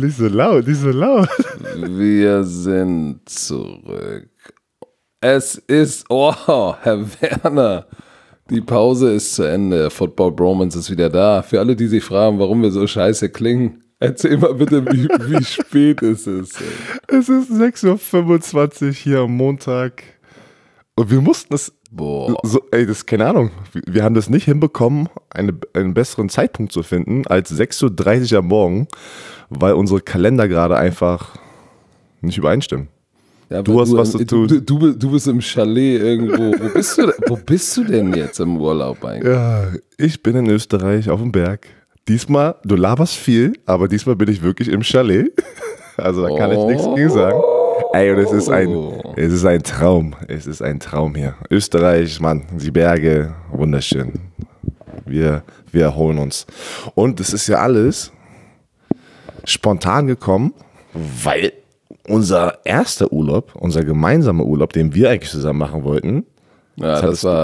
Nicht so laut, nicht so laut. Wir sind zurück. Es ist, Herr Werner, die Pause ist zu Ende. Football Bromance ist wieder da. Für alle, die sich fragen, warum wir so scheiße klingen, erzähl mal bitte, wie spät ist es? Es ist 6:25 Uhr hier am Montag. Und wir mussten es. Das ist keine Ahnung. Wir haben das nicht hinbekommen, einen besseren Zeitpunkt zu finden als 6:30 Uhr am Morgen, weil unsere Kalender gerade einfach nicht übereinstimmen. Ja, du hast was zu tun. Du bist im Chalet irgendwo. Wo bist du denn jetzt im Urlaub eigentlich? Ja, ich bin in Österreich auf dem Berg. Diesmal, du laberst viel, aber diesmal bin ich wirklich im Chalet. Also da kann ich nichts gegen sagen. Ey, und es ist ein Traum. Es ist ein Traum hier. Österreich, Mann, die Berge, wunderschön. Wir erholen uns. Und es ist ja alles spontan gekommen, weil unser erster Urlaub, unser gemeinsamer Urlaub, den wir eigentlich zusammen machen wollten. Ja,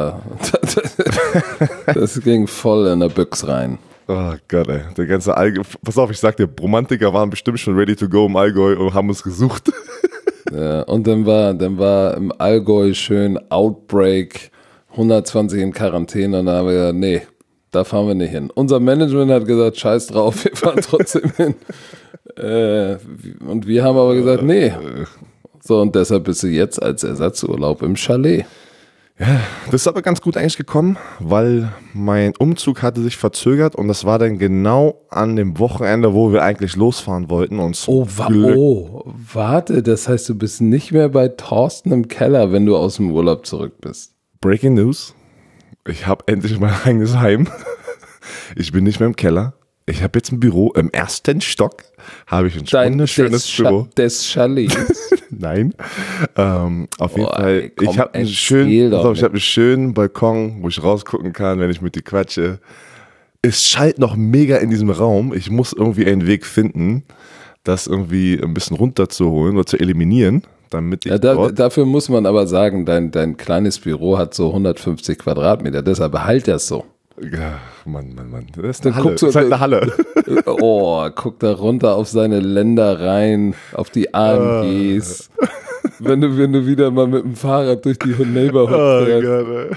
das ging voll in der Büchs rein. Oh Gott, ey. Der ganze Allgäu. Pass auf, ich sag dir, Romantiker waren bestimmt schon ready to go im Allgäu und haben uns gesucht. Ja, und dann war im Allgäu schön Outbreak, 120 in Quarantäne und dann haben wir gesagt, nee, da fahren wir nicht hin. Unser Management hat gesagt, scheiß drauf, wir fahren trotzdem hin. Und wir haben aber gesagt, nee. So, und deshalb bist du jetzt als Ersatzurlaub im Chalet. Ja, das ist aber ganz gut eigentlich gekommen, weil mein Umzug hatte sich verzögert und das war dann genau an dem Wochenende, wo wir eigentlich losfahren wollten. Und warte, das heißt, du bist nicht mehr bei Thorsten im Keller, wenn du aus dem Urlaub zurück bist. Breaking News, ich habe endlich mein eigenes Heim. Ich bin nicht mehr im Keller. Ich habe jetzt ein Büro im ersten Stock. Habe ich ein wunderschönes Büro. Des Chalets. Nein. Auf jeden Fall. Ich habe einen schönen Balkon, wo ich rausgucken kann, wenn ich mit dir quatsche. Es schallt noch mega in diesem Raum. Ich muss irgendwie einen Weg finden, das irgendwie ein bisschen runterzuholen oder zu eliminieren. Damit ich dafür muss man aber sagen, dein kleines Büro hat so 150 Quadratmeter. Deshalb behalt das so. Ja, Mann. Das ist eine Halle. Das ist halt eine Halle. Guck da runter auf seine Ländereien, auf die AMGs. Wenn du wieder mal mit dem Fahrrad durch die Neighborhood fährst.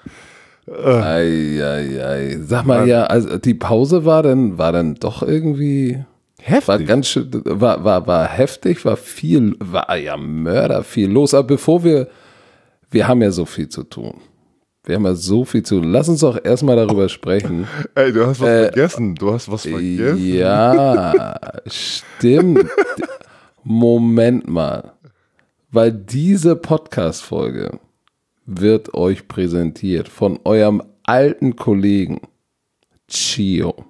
Ei. Sag mal, ja, also die Pause war dann doch irgendwie heftig. War ganz schön, war heftig, war ja Mörder viel los. Aber bevor wir haben ja so viel zu tun. Wir haben ja so viel zu tun. Lass uns doch erstmal darüber sprechen. Ey, du hast was vergessen. Du hast was vergessen. Ja, stimmt. Moment mal. Weil diese Podcast-Folge wird euch präsentiert von eurem alten Kollegen Chio.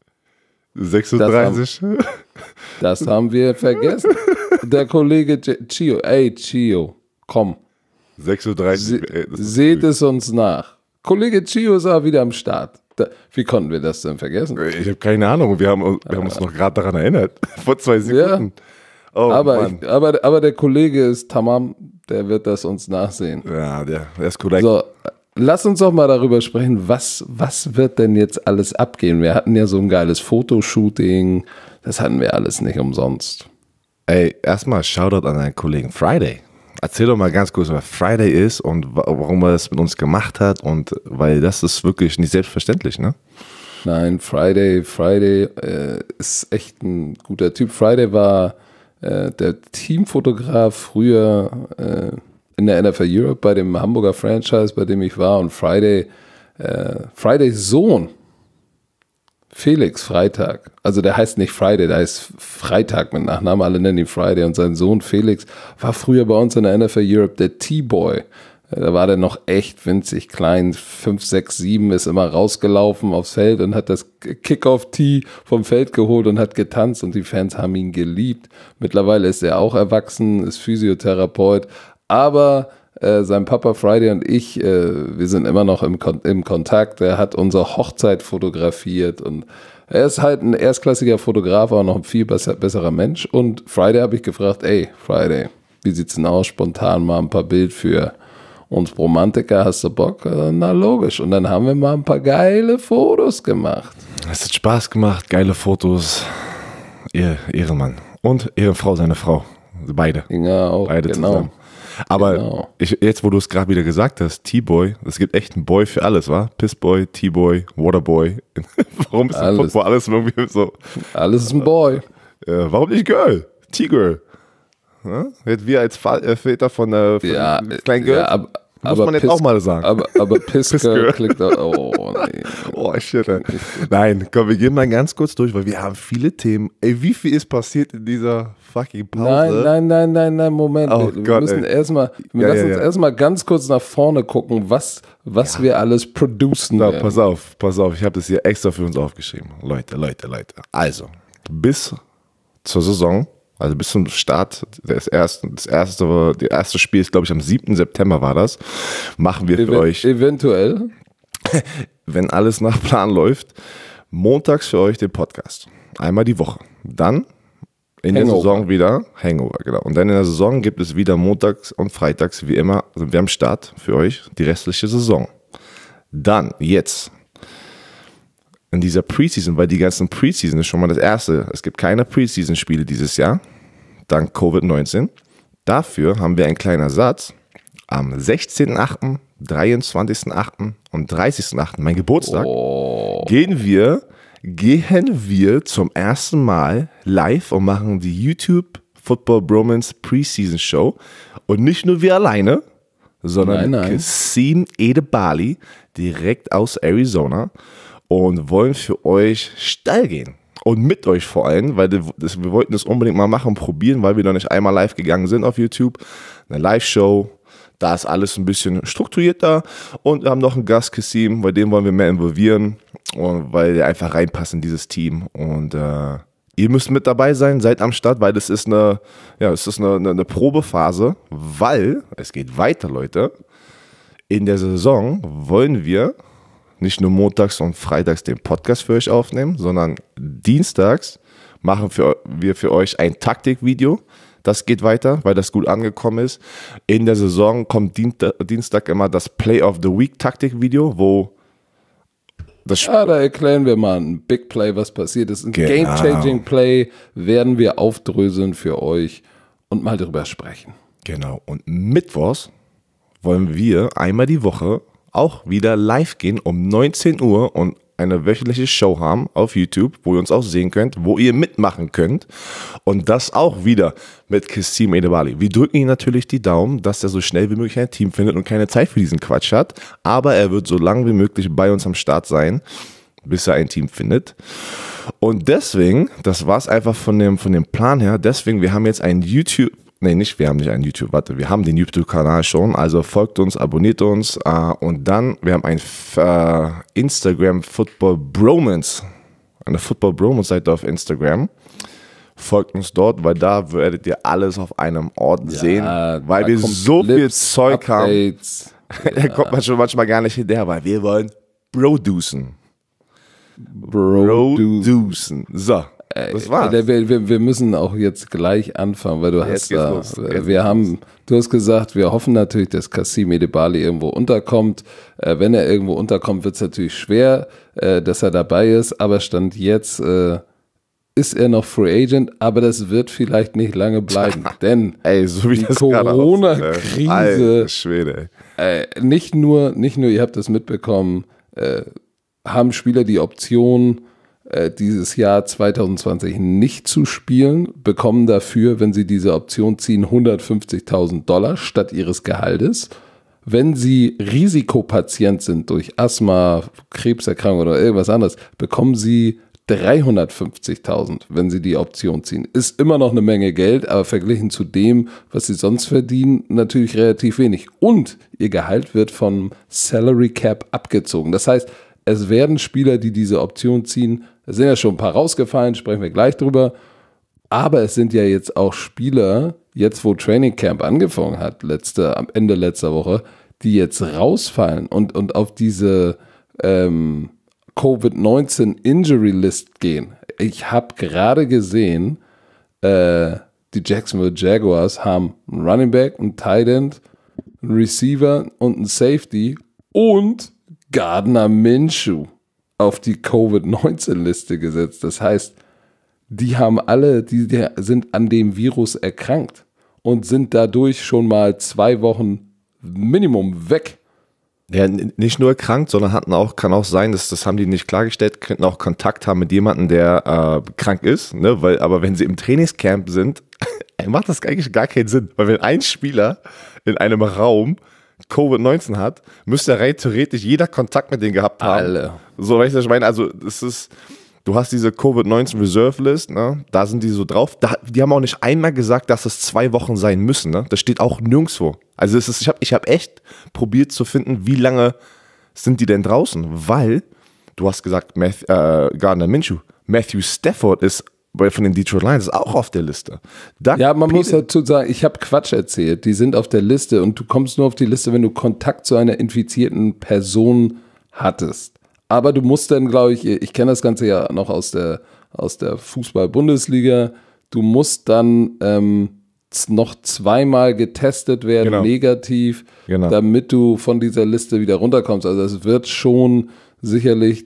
36. Das haben wir vergessen. Der Kollege Chio. Ey, Chio, komm. 36. Seht es uns nach. Kollege Chio ist auch wieder am Start. Wie konnten wir das denn vergessen? Ich habe keine Ahnung. Wir haben uns noch gerade daran erinnert. Vor 2 Sekunden. Ja. Oh, aber der Kollege ist Tamam. Der wird das uns nachsehen. Ja, der ist korrekt. So, lass uns doch mal darüber sprechen, was wird denn jetzt alles abgehen? Wir hatten ja so ein geiles Fotoshooting. Das hatten wir alles nicht umsonst. Ey, erstmal Shoutout an deinen Kollegen Friday. Erzähl doch mal ganz kurz, was Friday ist und warum er das mit uns gemacht hat und weil das ist wirklich nicht selbstverständlich, ne? Nein, Friday ist echt ein guter Typ. Friday war der Teamfotograf früher in der NFL Europe bei dem Hamburger Franchise, bei dem ich war und Fridays Sohn Felix Freitag, also der heißt nicht Friday, der heißt Freitag mit Nachnamen, alle nennen ihn Friday und sein Sohn Felix war früher bei uns in der NFL Europe der T-Boy. Da war der noch echt winzig klein, 5, 6, 7, ist immer rausgelaufen aufs Feld und hat das Kickoff-Tee vom Feld geholt und hat getanzt und die Fans haben ihn geliebt. Mittlerweile ist er auch erwachsen, ist Physiotherapeut, aber sein Papa Friday und ich, wir sind immer noch im Kontakt. Er hat unsere Hochzeit fotografiert und er ist halt ein erstklassiger Fotograf, aber noch ein viel besserer Mensch. Und Friday habe ich gefragt, ey, Friday, wie sieht's denn aus? Spontan mal ein paar Bild für uns Romantiker, hast du Bock? Na logisch. Und dann haben wir mal ein paar geile Fotos gemacht. Es hat Spaß gemacht, geile Fotos. Ehrenmann und Ehrenfrau, seine Frau. Beide. Ja, auch. Beide genau. zusammen. Aber jetzt, wo du es gerade wieder gesagt hast, T-Boy, es gibt echt einen Boy für alles, wa? Pissboy, T-Boy, Waterboy. Warum ist im Football alles irgendwie so? Alles ist ein Boy. Warum nicht Girl? T-Girl. Ja? Wir als Väter von kleinen Girl. Ja, muss man jetzt auch mal sagen. Aber Piss-Girl klingt auch. Oh, nee. Oh, shit. Nein, komm, wir gehen mal ganz kurz durch, weil wir haben viele Themen. Ey, wie viel ist passiert in dieser fucking Pause? Nein, Moment. Oh wir Gott, müssen erstmal ganz kurz nach vorne gucken, was wir alles producen werden. Pass auf. Ich habe das hier extra für uns aufgeschrieben. Leute. Also, bis zur Saison, also bis zum Start das erste Spiel ist, glaube ich, am 7. September war das, machen wir für euch, eventuell, wenn alles nach Plan läuft, montags für euch den Podcast. Einmal die Woche. Dann in der Saison wieder Hangover, genau. Und dann in der Saison gibt es wieder montags und freitags, wie immer, sind wir am Start für euch die restliche Saison. Dann, jetzt, in dieser Preseason, weil die ganzen Preseason ist schon mal das erste. Es gibt keine Preseason-Spiele dieses Jahr, dank Covid-19. Dafür haben wir einen kleinen Ersatz. Am 16.8., 23.8. und 30.8., mein Geburtstag, gehen wir zum ersten Mal live und machen die YouTube Football Bromance Preseason Show. Und nicht nur wir alleine, sondern Kassim Edebali direkt aus Arizona. Und wollen für euch steil gehen. Und mit euch vor allem, weil wir wollten das unbedingt mal machen, probieren, weil wir noch nicht einmal live gegangen sind auf YouTube. Eine Live-Show, da ist alles ein bisschen strukturierter. Und wir haben noch einen Gast, Kassim, bei dem wollen wir mehr involvieren, und weil der einfach reinpasst in dieses Team. Und ihr müsst mit dabei sein, seid am Start, weil das ist eine Probephase, weil es geht weiter, Leute. In der Saison wollen wir nicht nur montags und freitags den Podcast für euch aufnehmen, sondern dienstags machen wir für euch ein Taktikvideo. Das geht weiter, weil das gut angekommen ist. In der Saison kommt Dienstag immer das Play of the Week Taktikvideo, wo da erklären wir mal ein Big Play, was passiert ist. Ein Game-Changing Play werden wir aufdröseln für euch und mal darüber sprechen. Genau. Und mittwochs wollen wir einmal die Woche auch wieder live gehen um 19 Uhr und eine wöchentliche Show haben auf YouTube, wo ihr uns auch sehen könnt, wo ihr mitmachen könnt. Und das auch wieder mit Kassim Edebali. Wir drücken ihm natürlich die Daumen, dass er so schnell wie möglich ein Team findet und keine Zeit für diesen Quatsch hat. Aber er wird so lange wie möglich bei uns am Start sein, bis er ein Team findet. Und deswegen, das war es einfach von dem Plan her, deswegen, wir haben jetzt ein YouTube, wir haben nicht einen YouTube, wir haben den YouTube-Kanal schon, also folgt uns, abonniert uns und dann, wir haben ein Instagram Football Bromance, eine Football Bromance-Seite auf Instagram. Folgt uns dort, weil da werdet ihr alles auf einem Ort sehen, weil wir so viel Zeug Updates. Haben. Da kommt man schon manchmal gar nicht hinterher, weil wir wollen Producen. So. Das war's. Wir müssen auch jetzt gleich anfangen, weil du hast gesagt, wir hoffen natürlich, dass Kassim Edebali irgendwo unterkommt. Wenn er irgendwo unterkommt, wird es natürlich schwer, dass er dabei ist, aber Stand jetzt ist er noch Free Agent, aber das wird vielleicht nicht lange bleiben, denn so wie die das Corona-Krise, Schwede, nicht nur, ihr habt das mitbekommen, haben Spieler die Option, dieses Jahr 2020 nicht zu spielen, bekommen dafür, wenn sie diese Option ziehen, $150.000 statt ihres Gehaltes. Wenn sie Risikopatient sind durch Asthma, Krebserkrankung oder irgendwas anderes, bekommen sie $350.000, wenn sie die Option ziehen. Ist immer noch eine Menge Geld, aber verglichen zu dem, was sie sonst verdienen, natürlich relativ wenig. Und ihr Gehalt wird vom Salary Cap abgezogen. Das heißt, es werden Spieler, die diese Option ziehen, es sind ja schon ein paar rausgefallen, sprechen wir gleich drüber, aber es sind ja jetzt auch Spieler, jetzt wo Training Camp angefangen hat, am Ende letzter Woche, die jetzt rausfallen und auf diese Covid-19 Injury List gehen. Ich habe gerade gesehen, die Jacksonville Jaguars haben einen Running Back, einen Tight End, einen Receiver und einen Safety und Gardner Minshew auf die Covid-19-Liste gesetzt. Das heißt, die sind an dem Virus erkrankt und sind dadurch schon mal 2 Wochen Minimum weg. Ja, nicht nur erkrankt, sondern kann auch sein, das haben die nicht klargestellt, könnten auch Kontakt haben mit jemandem, der krank ist, ne? Aber wenn sie im Trainingscamp sind, macht das eigentlich gar keinen Sinn. Weil wenn ein Spieler in einem Raum Covid-19 hat, müsste rein theoretisch jeder Kontakt mit denen gehabt haben. Alle. So, weißt du, was ich meine? Also, du hast diese Covid-19 Reserve List, ne? Da sind die so drauf. Die haben auch nicht einmal gesagt, dass es 2 Wochen sein müssen, ne? Das steht auch nirgendwo. Also ich hab echt probiert zu finden, wie lange sind die denn draußen? Weil, du hast gesagt, Gardner Minshew, Matthew Stafford ist von den Detroit Lions ist auch auf der Liste. Man muss dazu sagen, ich habe Quatsch erzählt. Die sind auf der Liste und du kommst nur auf die Liste, wenn du Kontakt zu einer infizierten Person hattest. Aber du musst dann, glaube ich kenne das Ganze ja noch aus der Fußball-Bundesliga, du musst dann noch 2-mal getestet werden, genau. Negativ, genau. Damit du von dieser Liste wieder runterkommst. Also es wird schon sicherlich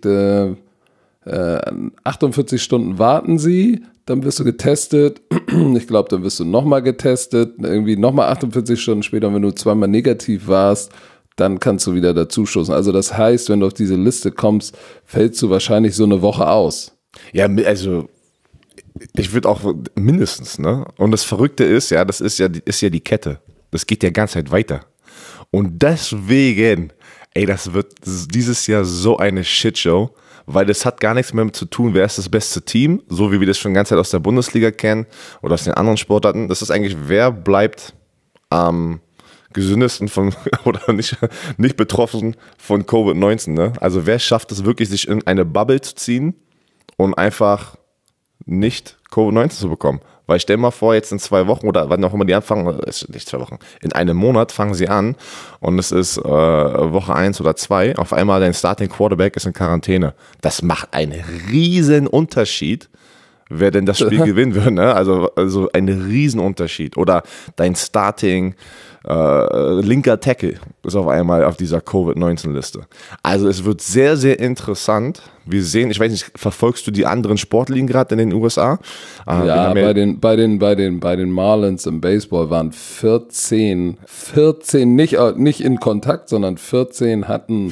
48 Stunden warten sie, dann wirst du getestet. Ich glaube, dann wirst du nochmal getestet, irgendwie nochmal 48 Stunden später, und wenn du 2-mal negativ warst, dann kannst du wieder dazustoßen. Also das heißt, wenn du auf diese Liste kommst, fällst du wahrscheinlich so eine Woche aus. Ja, also ich würde auch mindestens, ne? Und das Verrückte ist, ja, das ist ja die Kette. Das geht ja ganz Zeit weiter. Und deswegen, das wird dieses Jahr so eine Shitshow, weil das hat gar nichts mehr mit zu tun, wer ist das beste Team, so wie wir das schon die ganze Zeit aus der Bundesliga kennen oder aus den anderen Sportarten. Das ist eigentlich, wer bleibt am gesündesten oder nicht betroffen von Covid-19, ne? Also wer schafft es wirklich, sich in eine Bubble zu ziehen und einfach nicht Covid-19 zu bekommen? Weil stell mal vor, jetzt in 2 Wochen oder wann auch immer die anfangen, ist nicht 2 Wochen, in einem Monat fangen sie an und es ist Woche 1 oder 2, auf einmal dein Starting Quarterback ist in Quarantäne. Das macht einen riesen Unterschied, wer denn das Spiel gewinnen wird, ne? Also ein riesen Unterschied. Oder dein Starting linker Tackle ist auf einmal auf dieser Covid-19-Liste. Also es wird sehr, sehr interessant. Wir sehen, ich weiß nicht, verfolgst du die anderen Sportligen gerade in den USA? Ja, bei den Marlins im Baseball waren 14 nicht in Kontakt, sondern 14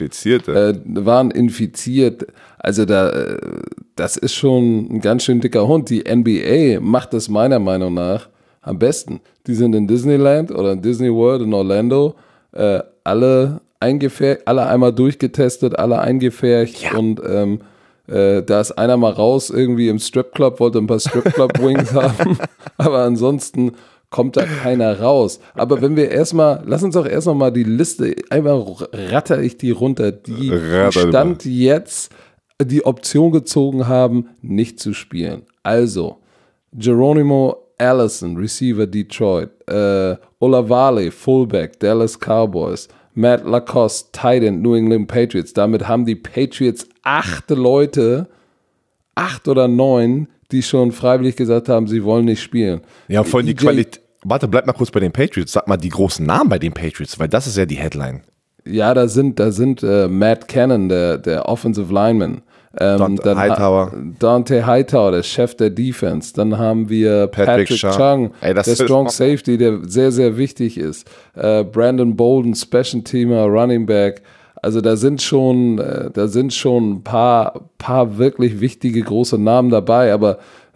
waren infiziert. Also das ist schon ein ganz schön dicker Hund. Die NBA macht das meiner Meinung nach am besten. Die sind in Disneyland oder in Disney World in Orlando, alle einmal durchgetestet, alle eingefärbt, ja. Und da ist einer mal raus irgendwie im Stripclub, wollte ein paar Stripclub-Wings haben, aber ansonsten kommt da keiner raus. Aber wenn wir lass uns doch erst noch mal die Liste, einmal ratter ich die runter, die Stand jetzt die Option gezogen haben, nicht zu spielen. Also, Geronimo Allison, Receiver Detroit, Olawale, Fullback, Dallas Cowboys, Matt Lacoste, Tight End, New England Patriots. Damit haben die Patriots 8 Leute, 8 oder 9, die schon freiwillig gesagt haben, sie wollen nicht spielen. Ja, voll die Qualität. Warte, bleib mal kurz bei den Patriots. Sag mal die großen Namen bei den Patriots, weil das ist ja die Headline. Ja, da sind Matt Cannon, der Offensive Lineman. Dante Hightower, der Chef der Defense. Dann haben wir Patrick Chung, der Strong Safety, der sehr, sehr wichtig ist. Brandon Bolden, Special Teamer, Running Back. Also da sind schon ein paar wirklich wichtige große Namen dabei. Aber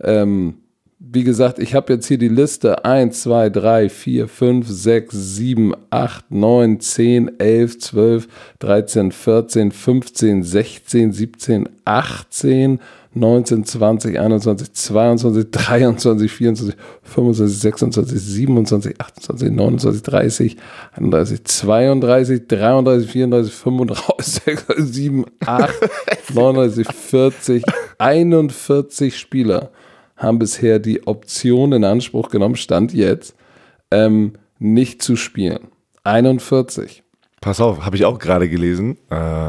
wie gesagt, ich habe jetzt hier die Liste 1, 2, 3, 4, 5, 6, 7, 8, 9, 10, 11, 12, 13, 14, 15, 16, 17, 18, 19, 20, 21, 22, 23, 24, 25, 26, 27, 28, 29, 30, 31, 32, 33, 34, 35, 36, 7, 8, 39, 40, 41 Spieler haben bisher die Option in Anspruch genommen, Stand jetzt, nicht zu spielen. 41. Pass auf, habe ich auch gerade gelesen.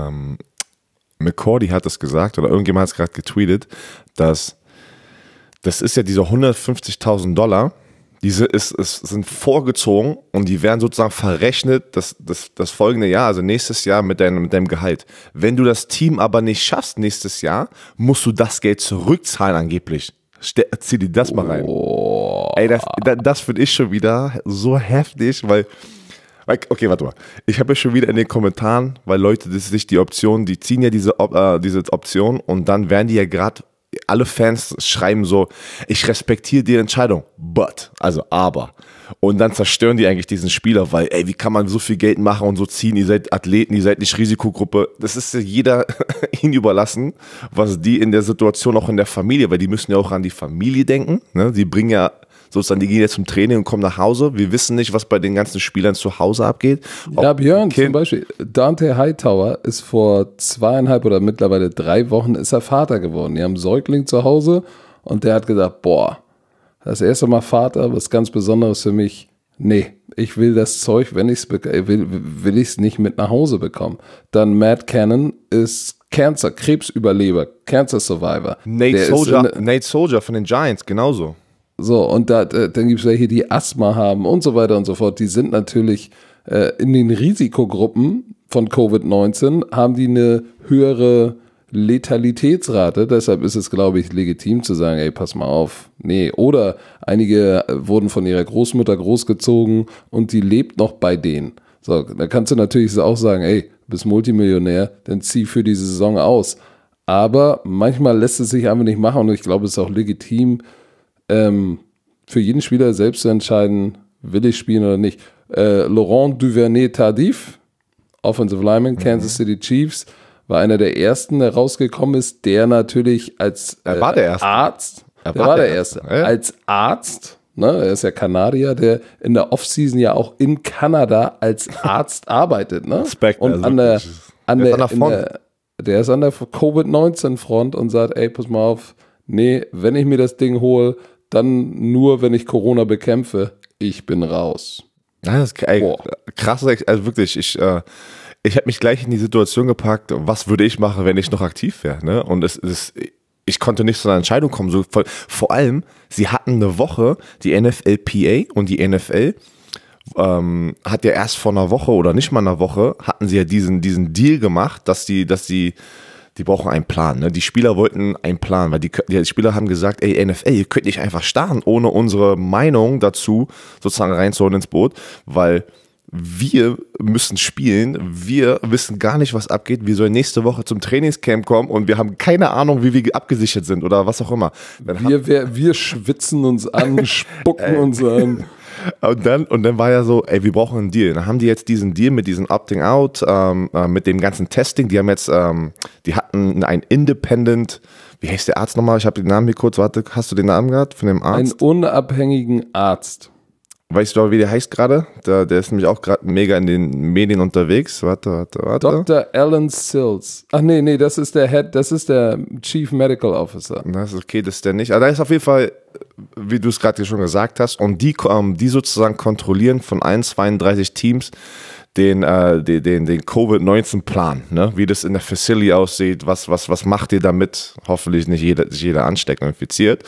McCordy hat das gesagt, oder irgendjemand hat es gerade getweetet, dass das ist ja diese $150.000, diese sind vorgezogen und die werden sozusagen verrechnet das folgende Jahr, also nächstes Jahr mit deinem Gehalt. Wenn du das Team aber nicht schaffst nächstes Jahr, musst du das Geld zurückzahlen angeblich. Zieh dir das mal rein. Oh. Ey, das finde ich schon wieder so heftig, weil okay, warte mal. Ich habe ja schon wieder in den Kommentaren, weil Leute, das ist nicht die Option, die ziehen ja diese Option und dann werden die ja gerade, alle Fans schreiben so, ich respektiere die Entscheidung, aber. Und dann zerstören die eigentlich diesen Spieler, weil, ey, wie kann man so viel Geld machen und so ziehen, ihr seid Athleten, ihr seid nicht Risikogruppe. Das ist ja jeder ihnen überlassen, was die in der Situation auch in der Familie, weil die müssen ja auch an die Familie denken, ne? Die bringen ja sozusagen, die gehen jetzt zum Training und kommen nach Hause. Wir wissen nicht, was bei den ganzen Spielern zu Hause abgeht. Ja, Björn, zum Beispiel, Dante Hightower ist vor 2,5 oder mittlerweile 3 Wochen ist er Vater geworden. Die haben einen Säugling zu Hause und der hat gesagt, das erste Mal Vater, was ganz Besonderes für mich. Nee, ich will das Zeug, wenn ich es will ich es nicht mit nach Hause bekommen. Dann Matt Cannon ist Krebsüberleber, Cancer Survivor. Nate Soldier von den Giants, genauso. So, und dann gibt es welche, die Asthma haben und so weiter und so fort. Die sind natürlich in den Risikogruppen von Covid-19, haben die eine höhere Letalitätsrate. Deshalb ist es, glaube ich, legitim zu sagen, ey, pass mal auf. Nee, oder einige wurden von ihrer Großmutter großgezogen und die lebt noch bei denen. So, da kannst du natürlich auch sagen, ey, du bist Multimillionär, dann zieh für die Saison aus. Aber manchmal lässt es sich einfach nicht machen und ich glaube, es ist auch legitim, für jeden Spieler selbst zu entscheiden, will ich spielen oder nicht. Laurent Duvernay-Tardif, Offensive Lineman, Kansas City Chiefs, war einer der ersten, der rausgekommen ist, der natürlich als Arzt, als Arzt, ne, er ist ja Kanadier, der in der Offseason ja auch in Kanada als Arzt arbeitet, ne? Respekt, und der ist an der Covid-19-Front und sagt, ey, pass mal auf, nee, wenn ich mir das Ding hole, dann nur, wenn ich Corona bekämpfe. Ich bin raus. Das ist krass, also wirklich, ich habe mich gleich in die Situation gepackt, was würde ich machen, wenn ich noch aktiv wäre, ne? Und ich konnte nicht zu einer Entscheidung kommen. Vor allem, sie hatten eine Woche, die NFLPA und die NFL hat ja erst vor einer Woche oder nicht mal einer Woche, hatten sie ja diesen Deal gemacht, dass die brauchen einen Plan. Ne? Die Spieler wollten einen Plan, weil die Spieler haben gesagt, ey, NFL, ihr könnt nicht einfach starten, ohne unsere Meinung dazu sozusagen reinzuholen ins Boot, weil wir müssen spielen, wir wissen gar nicht, was abgeht, wir sollen nächste Woche zum Trainingscamp kommen und wir haben keine Ahnung, wie wir abgesichert sind oder was auch immer. Wir schwitzen uns an, spucken uns an. Und dann war ja so, ey, wir brauchen einen Deal. Dann haben die jetzt diesen Deal mit diesem Opting Out, mit dem ganzen Testing. Die haben jetzt, die hatten ein Independent, wie heißt der Arzt nochmal? Ich habe den Namen hier kurz, warte, hast du den Namen gehabt von dem Arzt? Einen unabhängigen Arzt. Weißt du, wie der heißt gerade? Der ist nämlich auch gerade mega in den Medien unterwegs. Warte. Dr. Alan Sills. Ach nee, das ist der Chief Medical Officer. Das ist okay, das ist der nicht. Aber da ist auf jeden Fall, wie du es gerade schon gesagt hast, und die sozusagen kontrollieren von allen 32 Teams den Covid-19-Plan, ne? Wie das in der Facility aussieht, was macht ihr damit? Hoffentlich nicht jeder ansteckt und infiziert.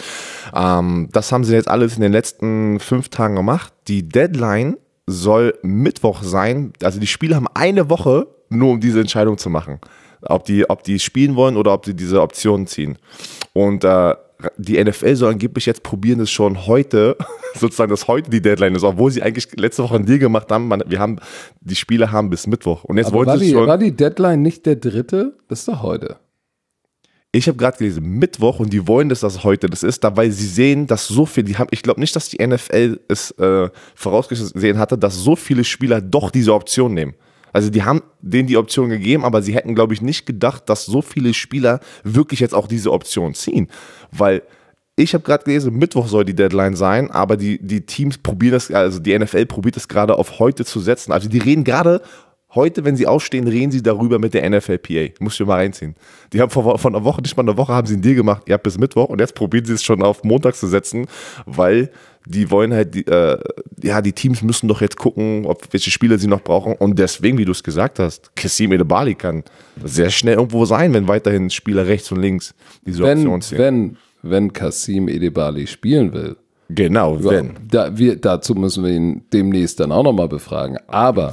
Das haben sie jetzt alles in den letzten 5 Tagen gemacht. Die Deadline soll Mittwoch sein. Also die Spieler haben eine Woche nur, um diese Entscheidung zu machen. Ob die spielen wollen oder ob sie diese Optionen ziehen. Und die NFL soll angeblich jetzt probieren, es schon heute, sozusagen, dass heute die Deadline ist, obwohl sie eigentlich letzte Woche einen Deal gemacht haben. Die Spieler haben bis Mittwoch. Und jetzt wollen sie schon. War die Deadline nicht der 3.? Das ist doch heute. Ich habe gerade gelesen, Mittwoch, und die wollen, dass das heute das ist, weil sie sehen, dass so viel, ich glaube nicht, dass die NFL es vorausgesehen hatte, dass so viele Spieler doch diese Option nehmen. Also die haben denen die Option gegeben, aber sie hätten, glaube ich, nicht gedacht, dass so viele Spieler wirklich jetzt auch diese Option ziehen. Weil ich habe gerade gelesen, Mittwoch soll die Deadline sein, aber die Teams probieren das, also die NFL probiert das gerade auf heute zu setzen. Also die reden gerade heute, wenn sie aufstehen, reden sie darüber mit der NFLPA. Muss ich mal reinziehen. Die haben von einer Woche, nicht mal eine Woche, haben sie einen Deal gemacht, ihr habt bis Mittwoch, und jetzt probieren sie es schon auf Montag zu setzen, weil die wollen halt, die Teams müssen doch jetzt gucken, welche Spieler sie noch brauchen, und deswegen, wie du es gesagt hast, Kassim Edebali kann sehr schnell irgendwo sein, wenn weiterhin Spieler rechts und links diese Option ziehen. Wenn Kassim Edebali spielen will. Genau, wenn. Dazu müssen wir ihn demnächst dann auch nochmal befragen. Aber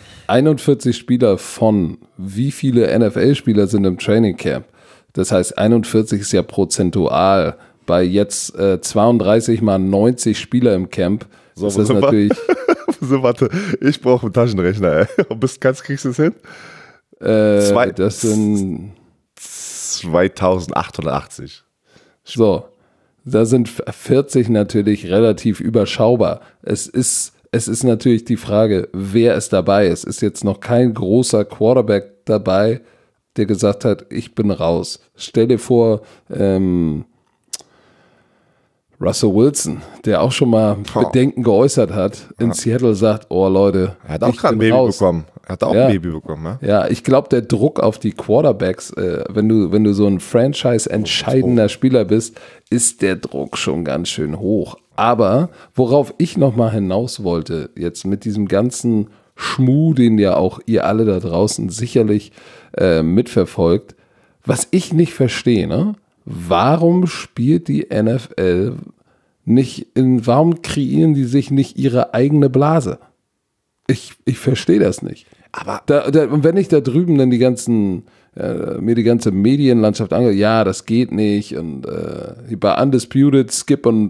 41 Spieler von wie viele NFL-Spieler sind im Training Camp? Das heißt, 41 ist ja prozentual bei jetzt 32 mal 90 Spieler im Camp So, ist das natürlich... So, warte, ich brauche einen Taschenrechner, ey. Kriegst du es hin? Das sind 2880. So, da sind 40 natürlich relativ überschaubar. Es ist natürlich die Frage, wer ist dabei? Es ist jetzt noch kein großer Quarterback dabei, der gesagt hat, ich bin raus. Stell dir vor, Russell Wilson, der auch schon mal Bedenken geäußert hat, in Seattle sagt, oh Leute, er hat auch gerade ein Baby bekommen. Ein Baby bekommen, ne? Ja, ich glaube, der Druck auf die Quarterbacks, wenn du so ein Franchise-entscheidender Spieler bist, ist der Druck schon ganz schön hoch. Aber worauf ich nochmal hinaus wollte, jetzt mit diesem ganzen Schmuh, den ja auch ihr alle da draußen sicherlich mitverfolgt, was ich nicht verstehe, ne? Warum spielt die NFL warum kreieren die sich nicht ihre eigene Blase? Ich verstehe das nicht. Aber Und wenn ich da drüben dann mir die ganze Medienlandschaft angehe, ja, das geht nicht. Und bei Undisputed, Skip und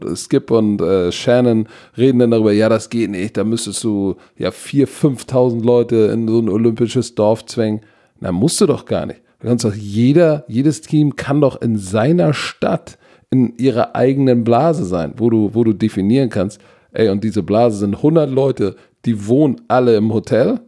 Shannon reden dann darüber, ja, das geht nicht. Da müsstest du 4.000, 5.000 Leute in so ein olympisches Dorf zwängen. Na, musst du doch gar nicht. Du kannst doch jedes Team kann doch in seiner Stadt in ihrer eigenen Blase sein, wo du definieren kannst, ey, und diese Blase sind 100 Leute, die wohnen alle im Hotel.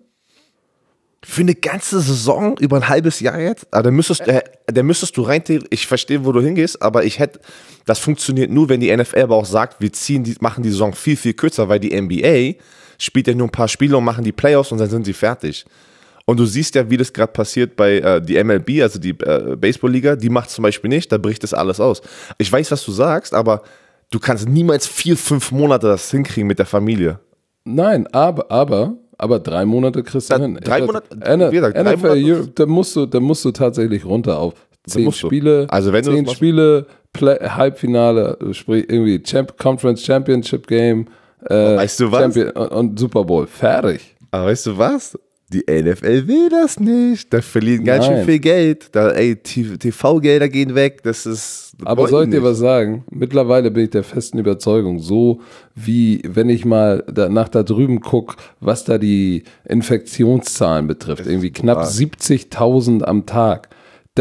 für eine ganze Saison, über ein halbes Jahr jetzt, da müsstest du rein, ich verstehe, wo du hingehst, aber das funktioniert nur, wenn die NFL aber auch sagt, machen die Saison viel, viel kürzer, weil die NBA spielt ja nur ein paar Spiele und machen die Playoffs und dann sind sie fertig. Und du siehst ja, wie das gerade passiert bei die MLB, also die Baseballliga, die macht zum Beispiel nicht, da bricht das alles aus. Ich weiß, was du sagst, aber du kannst niemals 4-5 Monate das hinkriegen mit der Familie. Nein, aber 3 Monate kriegst du hin. 3 Monate? NFL Europe, da musst du tatsächlich runter auf 10 Spiele, also wenn 10 Spiele, Halbfinale, sprich irgendwie Conference Championship Game, weißt du was? und Super Bowl. Fertig. Aber weißt du was? Die NFL will das nicht. Da verlieren ganz schön viel Geld. TV-Gelder gehen weg. Aber soll ich dir was sagen? Mittlerweile bin ich der festen Überzeugung, so wie wenn ich mal nach da drüben gucke, was da die Infektionszahlen betrifft. Irgendwie knapp 70.000 am Tag.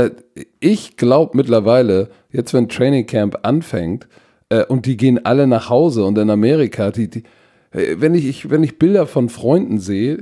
Ich glaube mittlerweile, jetzt wenn Training Camp anfängt und die gehen alle nach Hause und in Amerika, wenn ich Bilder von Freunden sehe,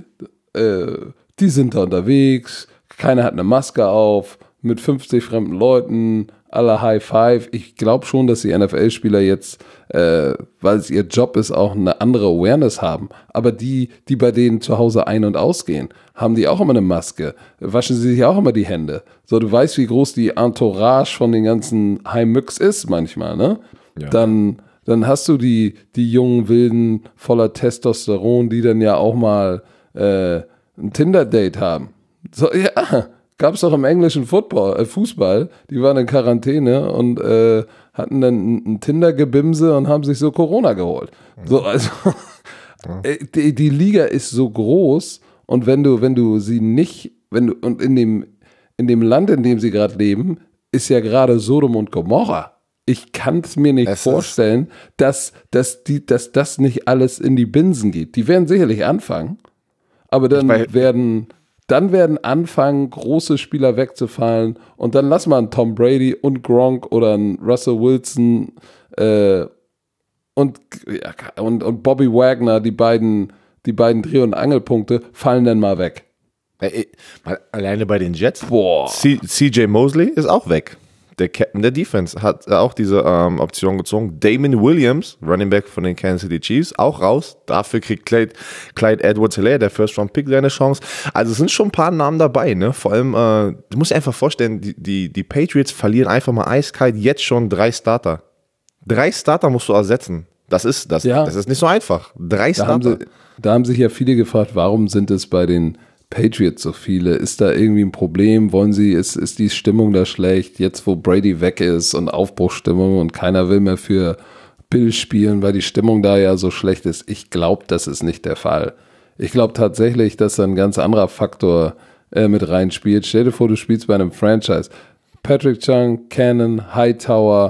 die sind da unterwegs, keiner hat eine Maske auf, mit 50 fremden Leuten, alle High Five. Ich glaube schon, dass die NFL-Spieler jetzt, weil es ihr Job ist, auch eine andere Awareness haben. Aber die bei denen zu Hause ein- und ausgehen, haben die auch immer eine Maske, waschen sie sich auch immer die Hände. So, du weißt, wie groß die Entourage von den ganzen High Mix ist manchmal, ne? Ja. Dann hast du die jungen Wilden voller Testosteron, die dann ja auch mal ein Tinder-Date haben. So, ja, gab es doch im englischen Fußball, die waren in Quarantäne und hatten dann ein Tinder-Gebimse und haben sich so Corona geholt. So, also die Liga ist so groß und wenn du sie nicht, und in dem Land, in dem sie gerade leben, ist ja gerade Sodom und Gomorra. Ich kann es mir nicht vorstellen, dass das nicht alles in die Binsen geht. Die werden sicherlich anfangen. Aber dann werden anfangen, große Spieler wegzufallen und dann lass mal einen Tom Brady und Gronk oder einen Russell Wilson und Bobby Wagner, die beiden Dreh- und Angelpunkte, fallen dann mal weg. Alleine bei den Jets? Boah. CJ Mosley ist auch weg. Der Captain der Defense hat auch diese Option gezogen. Damon Williams, Running Back von den Kansas City Chiefs, auch raus. Dafür kriegt Clyde Edwards-Helaire, der First-Round-Pick, seine Chance. Also es sind schon ein paar Namen dabei, ne? Vor allem, du musst dir einfach vorstellen, die Patriots verlieren einfach mal eiskalt jetzt schon 3 Starter. 3 Starter musst du ersetzen. Das ist nicht so einfach. 3 Starter. Da haben sich ja viele gefragt, warum sind es bei den Patriots so viele? Ist da irgendwie ein Problem? Ist die Stimmung da schlecht? Jetzt, wo Brady weg ist und Aufbruchsstimmung und keiner will mehr für Bill spielen, weil die Stimmung da ja so schlecht ist. Ich glaube, das ist nicht der Fall. Ich glaube tatsächlich, dass da ein ganz anderer Faktor mit reinspielt. Stell dir vor, du spielst bei einem Franchise. Patrick Chung, Cannon, Hightower,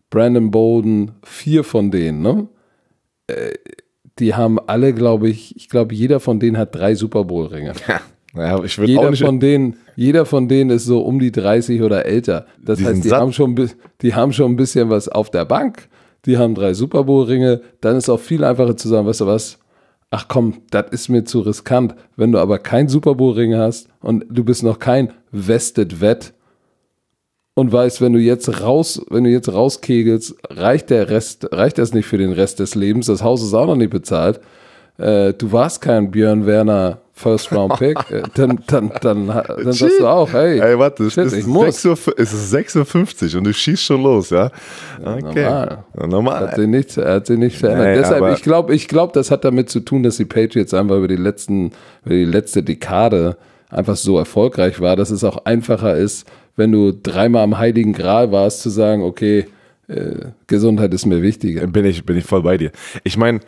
Brandon Bolden, 4 von denen, ne? Die haben alle, glaube ich glaube, jeder von denen hat 3 Super Bowl-Ringe. Ja, ich würde auch nicht. Jeder von denen ist so um die 30 oder älter. Das heißt, die haben schon ein bisschen was auf der Bank. Die haben 3 Super Bowl-Ringe. Dann ist auch viel einfacher zu sagen, weißt du was? Ach komm, das ist mir zu riskant. Wenn du aber kein Super Bowl-Ring hast und du bist noch kein Vested Vet und weißt, wenn du jetzt rauskegelst, reicht das nicht für den Rest des Lebens. Das Haus ist auch noch nicht bezahlt. Du warst kein Björn Werner First-Round-Pick, dann sagst du auch, hey warte, shit, es ist 6:50 Uhr und du schießt schon los, ja? Okay. Normal. Hat sich nicht verändert. Deshalb, ich glaube, das hat damit zu tun, dass die Patriots einfach über die letzte Dekade einfach so erfolgreich war, dass es auch einfacher ist, wenn du 3-mal am Heiligen Gral warst, zu sagen, okay, Gesundheit ist mir wichtiger. Bin ich voll bei dir. Ich meine,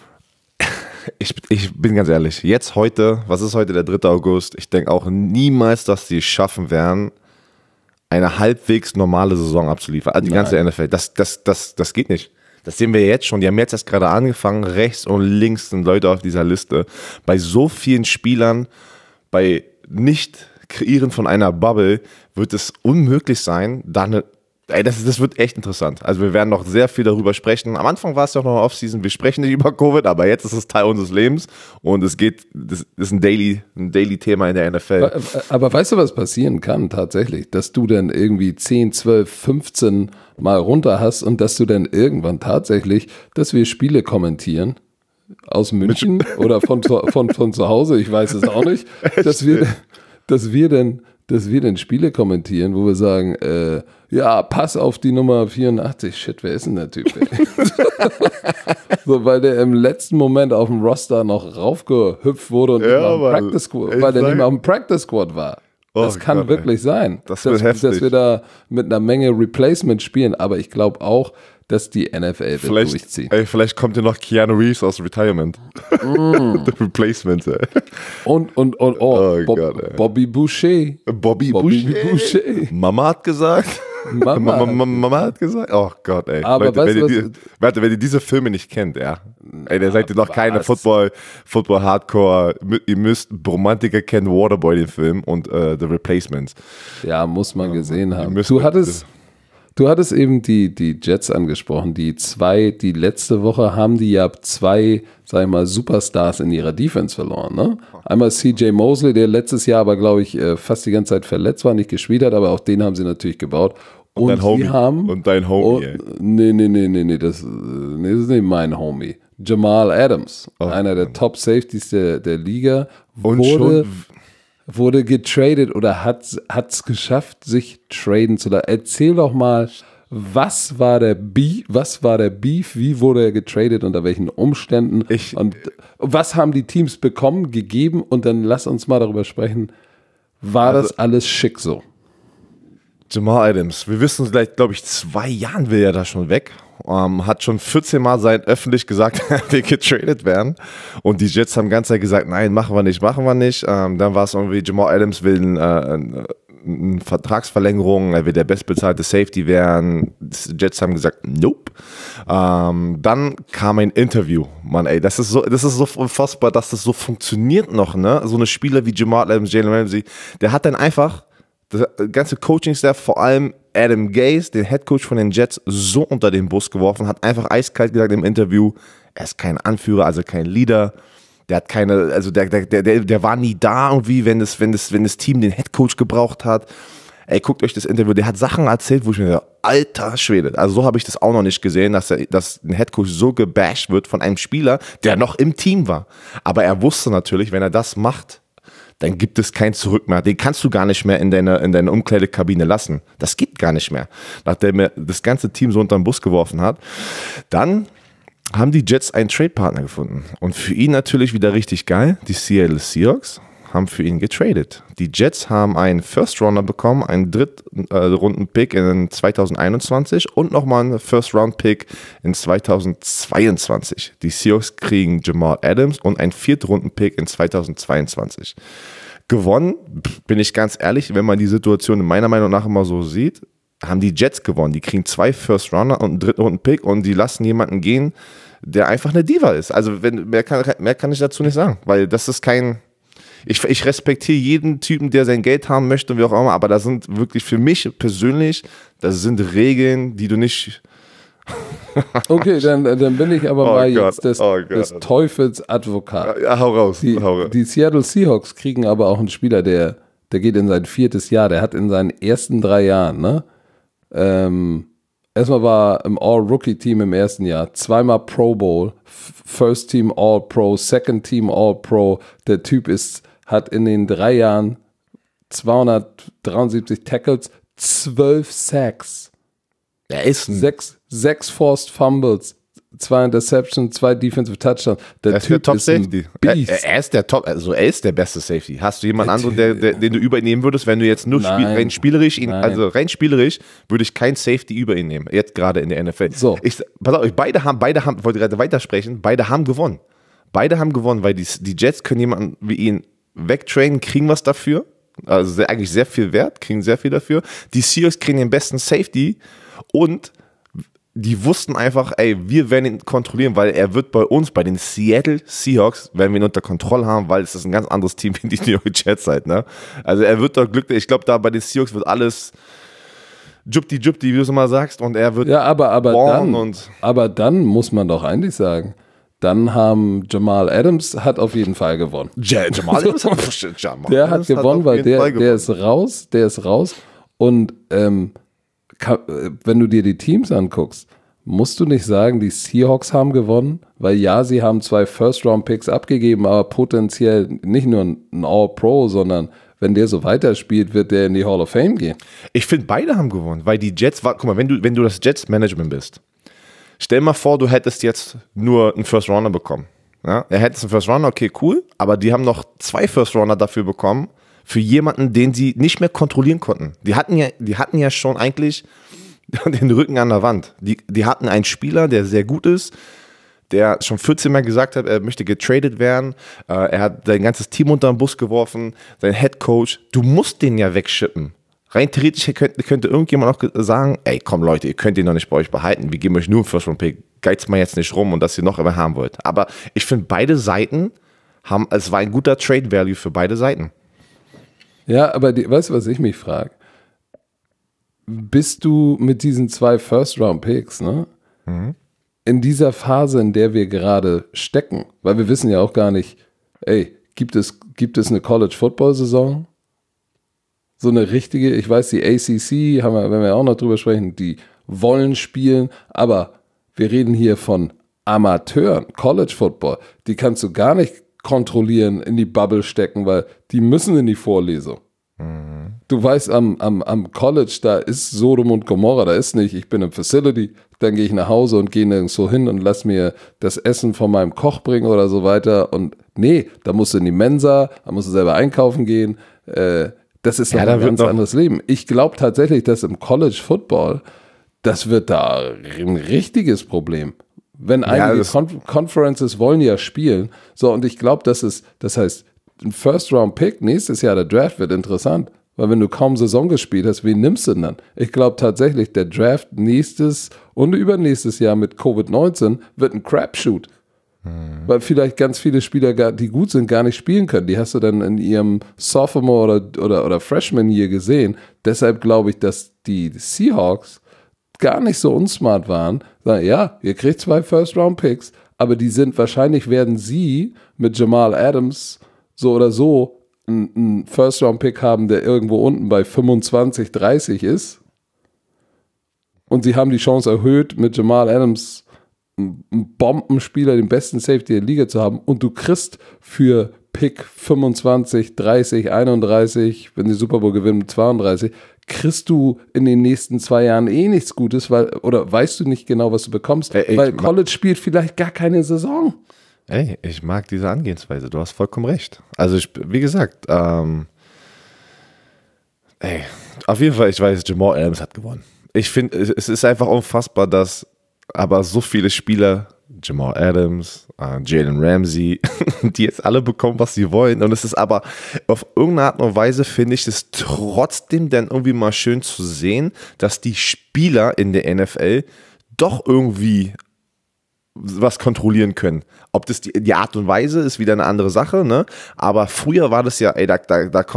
ich bin ganz ehrlich, was ist heute, der 3. August? Ich denke auch niemals, dass die es schaffen werden, eine halbwegs normale Saison abzuliefern. Also die ganze NFL, das geht nicht. Das sehen wir jetzt schon. Die haben jetzt erst gerade angefangen. Rechts und links sind Leute auf dieser Liste. Bei so vielen Spielern, bei nicht Kreieren von einer Bubble, wird es unmöglich sein, das wird echt interessant. Also wir werden noch sehr viel darüber sprechen. Am Anfang war es ja auch noch eine Offseason, wir sprechen nicht über Covid, aber jetzt ist es Teil unseres Lebens und das ist ein Daily-Thema in der NFL. Aber weißt du, was passieren kann tatsächlich? Dass du dann irgendwie 10, 12, 15 Mal runter hast und dass du dann irgendwann tatsächlich, dass wir Spiele kommentieren aus München oder von zu Hause, ich weiß es auch nicht, dass wir dann Spiele kommentieren, wo wir sagen, ja, Pass auf die Nummer 84. Shit, wer ist denn der Typ? So, weil der im letzten Moment auf dem Roster noch raufgehüpft wurde und nicht mehr auf dem Practice Squad war. Das kann wirklich sein, dass wir da mit einer Menge Replacement spielen. Aber ich glaube auch, dass die NFL wird durchziehen. Vielleicht kommt ja noch Keanu Reeves aus Retirement. The Replacement. Und Bobby Boucher. Bobby Boucher. Mama hat gesagt. Mama hat gesagt. Oh Gott, ey. Aber Leute, wenn ihr diese Filme nicht kennt, ja. Ey, da seid ihr noch keine Football-Hardcore. Ihr müsst Romantiker kennen, Waterboy, den Film, und The Replacements. Ja, muss man gesehen haben. Du hattest eben die Jets angesprochen, die letzte Woche haben die ja 2, sag ich mal, Superstars in ihrer Defense verloren, ne? Einmal CJ Mosley, der letztes Jahr aber, glaube ich, fast die ganze Zeit verletzt war, nicht gespielt hat, aber auch den haben sie natürlich gebaut. Und dein Homie. Nee, das ist nicht mein Homie. Jamal Adams, einer der Top Safeties der Liga, wurde getradet oder hat es geschafft, sich traden zu lassen. Erzähl doch mal, was war der Beef, wie wurde er getradet, unter welchen Umständen und was haben die Teams bekommen, gegeben, und dann lass uns mal darüber sprechen, das alles schick so? Jamal Adams, wir wissen seit, glaube ich, 2 Jahren will er da schon weg. Hat schon 14 Mal öffentlich gesagt, er will getradet werden. Und die Jets haben die ganze Zeit gesagt, nein, machen wir nicht. Dann war es irgendwie, Jamal Adams will eine Vertragsverlängerung, er will der bestbezahlte Safety werden. Die Jets haben gesagt, nope. Dann kam ein Interview. Mann, ey, das ist so unfassbar, dass das so funktioniert noch, ne? So eine Spieler wie Jamal Adams, Jalen Ramsey, der hat dann einfach das ganze Coaching-Staff, vor allem Adam Gase, den Headcoach von den Jets, so unter den Bus geworfen, hat einfach eiskalt gesagt im Interview, er ist kein Anführer, also kein Leader, der hat keine, also der war nie da irgendwie, wenn das Team den Headcoach gebraucht hat. Ey, guckt euch das Interview, der hat Sachen erzählt, wo ich mir dachte, alter Schwede, also so habe ich das auch noch nicht gesehen, dass ein Headcoach so gebasht wird von einem Spieler, der noch im Team war. Aber er wusste natürlich, wenn er das macht, dann gibt es kein Zurück mehr. Den kannst du gar nicht mehr in deine Umkleidekabine lassen. Das geht gar nicht mehr. Nachdem er das ganze Team so unter den Bus geworfen hat. Dann haben die Jets einen Trade-Partner gefunden. Und für ihn natürlich wieder richtig geil. Die Seattle Seahawks haben für ihn getradet. Die Jets haben einen First-Rounder bekommen, einen Drittrunden-Pick in 2021 und nochmal einen First-Round-Pick in 2022. Die Seahawks kriegen Jamal Adams und einen Viertrunden-Pick in 2022. Gewonnen, bin ich ganz ehrlich, wenn man die Situation meiner Meinung nach immer so sieht, haben die Jets gewonnen. Die kriegen 2 First Runner und einen 3. Runden Pick und die lassen jemanden gehen, der einfach eine Diva ist. Also mehr kann ich dazu nicht sagen, weil das ist kein... Ich respektiere jeden Typen, der sein Geld haben möchte und wie auch immer, aber da sind wirklich für mich persönlich, das sind Regeln, die du nicht... Okay, dann bin ich aber mal jetzt des Teufels Advokat. Ja, hau raus. Die Seattle Seahawks kriegen aber auch einen Spieler, der geht in sein 4. Jahr, der hat in seinen ersten 3 Jahren, ne? Erstmal war er im All-Rookie-Team im ersten Jahr, 2-mal Pro Bowl, First Team All-Pro, Second Team All-Pro. Der Typ hat in den 3 Jahren 273 Tackles, 12 Sacks. Er ist 6 Forced Fumbles, 2 Interceptions, 2 Defensive Touchdowns. Der Typ Top ist ein Safety. Beast. Er ist der Top, also er ist der beste Safety. Hast du jemanden anderen, den du über ihn nehmen würdest, wenn du jetzt nur rein spielerisch würde ich kein Safety über ihn nehmen. Jetzt gerade in der NFL. So. Pass auf, beide haben, wollte gerade weitersprechen, beide haben gewonnen. Beide haben gewonnen, weil die Jets können jemanden wie ihn wegtrainen, kriegen was dafür. Also eigentlich sehr viel wert, kriegen sehr viel dafür. Die Seahawks kriegen den besten Safety und die wussten einfach, ey, wir werden ihn kontrollieren, weil er wird bei uns, bei den Seattle Seahawks, werden wir ihn unter Kontrolle haben, weil es ist ein ganz anderes Team wie die New York Jets halt, ne? Also er wird doch glücklich, ich glaube da bei den Seahawks wird alles Jupti, wie du es immer sagst, und er wird aber dann muss man doch eigentlich sagen, dann haben Jamal Adams hat auf jeden Fall gewonnen. Jamal Adams der hat gewonnen, weil der ist raus und wenn du dir die Teams anguckst, musst du nicht sagen, die Seahawks haben gewonnen, weil ja, sie haben 2 First-Round-Picks abgegeben, aber potenziell nicht nur ein All-Pro, sondern wenn der so weiterspielt, wird der in die Hall of Fame gehen. Ich finde, beide haben gewonnen, weil die Jets, guck mal, wenn du das Jets-Management bist, stell mal vor, du hättest jetzt nur einen First-Rounder bekommen. Ja? Er hätte einen First-Rounder, okay, cool, aber die haben noch 2 First-Rounder dafür bekommen, für jemanden, den sie nicht mehr kontrollieren konnten. Die hatten ja schon eigentlich den Rücken an der Wand. Die hatten einen Spieler, der sehr gut ist, der schon 14 Mal gesagt hat, er möchte getradet werden. Er hat sein ganzes Team unter den Bus geworfen, sein Head Coach. Du musst den ja wegschippen. Rein theoretisch könnte irgendjemand auch sagen, ey, komm Leute, ihr könnt ihn noch nicht bei euch behalten. Wir geben euch nur einen First-Round-Pick. Geizt mal jetzt nicht rum und dass ihr noch immer haben wollt. Aber ich finde, beide Seiten es war ein guter Trade-Value für beide Seiten. Ja, aber weißt du, was ich mich frage? Bist du mit diesen 2 First-Round-Picks, ne? In dieser Phase, in der wir gerade stecken, weil wir wissen ja auch gar nicht, ey, gibt es eine College-Football-Saison? So eine richtige, ich weiß, die ACC, wenn wir auch noch drüber sprechen, die wollen spielen, aber wir reden hier von Amateuren, College-Football, die kannst du gar nicht kontrollieren, in die Bubble stecken, weil die müssen in die Vorlesung. Du weißt, am College, da ist Sodom und Gomorra, da ist nicht, ich bin im Facility, dann gehe ich nach Hause und gehe nirgendwo hin und lass mir das Essen von meinem Koch bringen oder so weiter. Und nee, da musst du in die Mensa, da musst du selber einkaufen gehen. Das ist ein ganz anderes Leben. Ich glaube tatsächlich, dass im College Football, das wird da ein richtiges Problem. Wenn einige Conferences wollen ja spielen, so, und ich glaube, das heißt, ein First-Round-Pick, nächstes Jahr der Draft wird interessant, weil wenn du kaum Saison gespielt hast, wen nimmst du denn dann? Ich glaube tatsächlich, der Draft nächstes und übernächstes Jahr mit Covid-19 wird ein Crapshoot, weil vielleicht ganz viele Spieler, die gut sind, gar nicht spielen können. Die hast du dann in ihrem Sophomore oder Freshman Year gesehen. Deshalb glaube ich, dass die Seahawks gar nicht so unsmart waren, sagen, ja, ihr kriegt 2 First-Round-Picks, aber wahrscheinlich werden sie mit Jamal Adams so oder so einen First-Round-Pick haben, der irgendwo unten bei 25, 30 ist. Und sie haben die Chance erhöht, mit Jamal Adams einen Bombenspieler, den besten Safety der Liga zu haben. Und du kriegst für Pick 25, 30, 31, wenn die Super Bowl gewinnen mit 32, kriegst du in den nächsten 2 Jahren nichts Gutes, oder weißt du nicht genau, was du bekommst, weil College spielt vielleicht gar keine Saison. Ey, ich mag diese Angehensweise, du hast vollkommen recht. Also wie gesagt, auf jeden Fall, ich weiß, Jamal Adams hat gewonnen. Ich finde, es ist einfach unfassbar, dass aber so viele Spieler Jamal Adams, Jalen Ramsey, die jetzt alle bekommen, was sie wollen. Und es ist aber auf irgendeine Art und Weise, finde ich es trotzdem dann irgendwie mal schön zu sehen, dass die Spieler in der NFL doch irgendwie was kontrollieren können. Ob das die Art und Weise ist, wieder eine andere Sache, ne? Aber früher war das ja, ey, da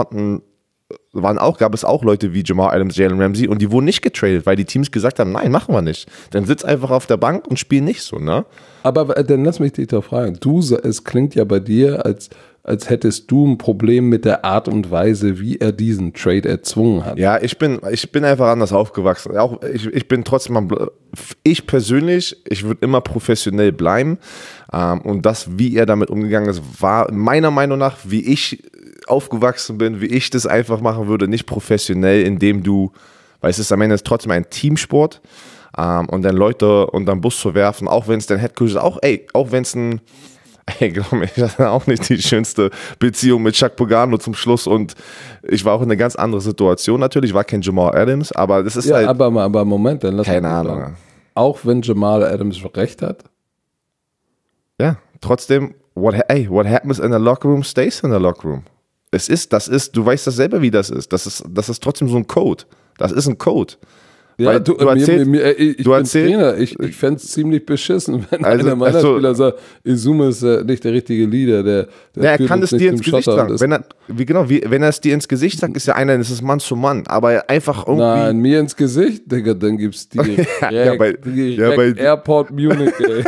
gab es auch Leute wie Jamal Adams, Jalen Ramsey und die wurden nicht getradet, weil die Teams gesagt haben, nein, machen wir nicht. Dann sitz einfach auf der Bank und spiel nicht so, ne? Aber dann lass mich dich doch fragen. Es klingt ja bei dir, als hättest du ein Problem mit der Art und Weise, wie er diesen Trade erzwungen hat. Ja, ich bin einfach anders aufgewachsen. Auch ich bin trotzdem, ich persönlich, ich würde immer professionell bleiben. Und das, wie er damit umgegangen ist, war meiner Meinung nach, wie ich aufgewachsen bin, wie ich das einfach machen würde, nicht professionell, indem du, weil es ist am Ende trotzdem ein Teamsport, und dann Leute unter den Bus zu werfen, auch wenn es dein Headcoach ist, auch wenn es glaub mir, ich hatte auch nicht die schönste Beziehung mit Chuck Pagano zum Schluss und ich war auch in einer ganz anderen Situation natürlich, ich war kein Jamal Adams, aber das ist halt... Aber Moment, dann lass keine Ahnung. Sagen. Auch wenn Jamal Adams recht hat? Ja, trotzdem, what happens in the locker room stays in the locker room. Du weißt das selber, wie das ist. Das ist trotzdem so ein Code. Das ist ein Code. Ja, ich bin Trainer. Ich fände es ziemlich beschissen, wenn einer meiner Spieler sagt, Izuma ist nicht der richtige Leader. Er kann es dir ins Gesicht sagen. Wenn er es dir ins Gesicht sagt, ist ja einer, das ist Mann zu Mann. Aber einfach irgendwie... Nein, mir ins Gesicht, Digga, dann gibt's direkt Airport Munich, ey.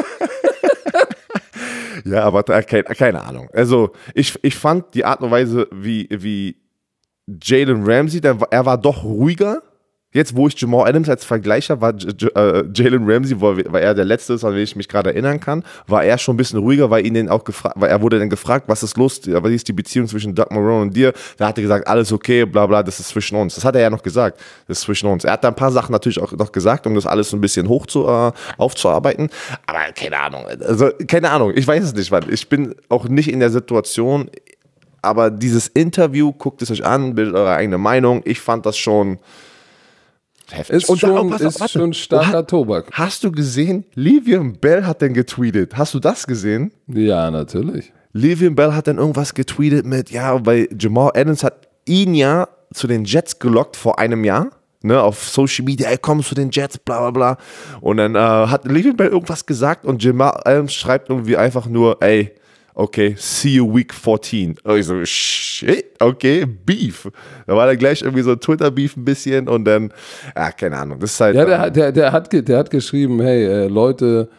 Ja, aber keine Ahnung. Also ich fand die Art und Weise, wie Jalen Ramsey, er war doch ruhiger. Jetzt, wo ich Jamal Adams als Vergleicher war, Jalen Ramsey, weil er der Letzte ist, an den ich mich gerade erinnern kann, war er schon ein bisschen ruhiger, weil er wurde dann gefragt, was ist los, wie ist die Beziehung zwischen Doug Marrone und dir? Da hat er gesagt, alles okay, bla bla, das ist zwischen uns. Das hat er ja noch gesagt, das ist zwischen uns. Er hat da ein paar Sachen natürlich auch noch gesagt, um das alles so ein bisschen aufzuarbeiten, aber keine Ahnung, ich weiß es nicht, weil ich bin auch nicht in der Situation, aber dieses Interview, guckt es euch an, bildet eure eigene Meinung, ich fand das schon... heftig. Ist schon starker Tobak. Hast du gesehen, Le'Veon Bell hat dann getweetet. Hast du das gesehen? Ja, natürlich. Le'Veon Bell hat dann irgendwas getweetet mit, ja, weil Jamal Adams hat ihn ja zu den Jets gelockt vor einem Jahr, ne, auf Social Media, ey, komm zu den Jets, bla bla bla. Und dann hat Le'Veon Bell irgendwas gesagt und Jamal Adams schreibt irgendwie einfach nur, ey, okay, see you week 14. Und ich so, shit, okay, Beef. Da war dann gleich irgendwie so Twitter-Beef ein bisschen und dann, keine Ahnung, das ist halt... Ja, der hat geschrieben, hey, Leute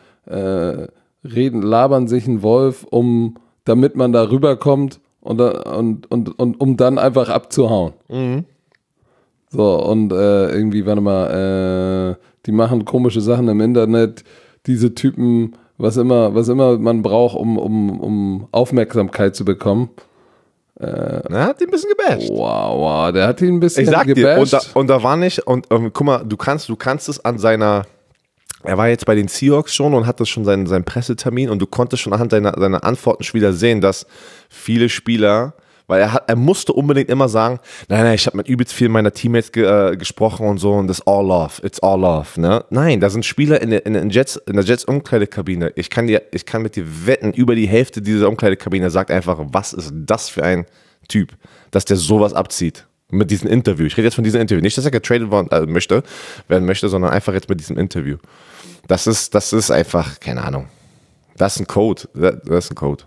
labern sich einen Wolf, damit man da rüberkommt und um dann einfach abzuhauen. Mhm. So, und irgendwie, warte mal, die machen komische Sachen im Internet, diese Typen... Was immer man braucht, um Aufmerksamkeit zu bekommen. Er hat ihn ein bisschen gebasht. Wow, der hat ihn ein bisschen gebasht. Dir, und da war nicht, und guck mal, du kannst es an seiner, er war jetzt bei den Seahawks schon und hatte schon seinen Pressetermin und du konntest schon anhand seiner Antworten schon wieder sehen, dass viele Spieler, weil er musste unbedingt immer sagen, nein, ich habe mit übelst vielen meiner Teammates gesprochen und so und das all love, it's all love, ne? Nein, da sind Spieler in der Jets Umkleidekabine. Ich kann mit dir wetten, über die Hälfte dieser Umkleidekabine sagt einfach, was ist das für ein Typ, dass der sowas abzieht. Mit diesem Interview. Ich rede jetzt von diesem Interview. Nicht, dass er getradet werden möchte, sondern einfach jetzt mit diesem Interview. Das ist einfach, keine Ahnung. Das ist ein Code. Das ist ein Code.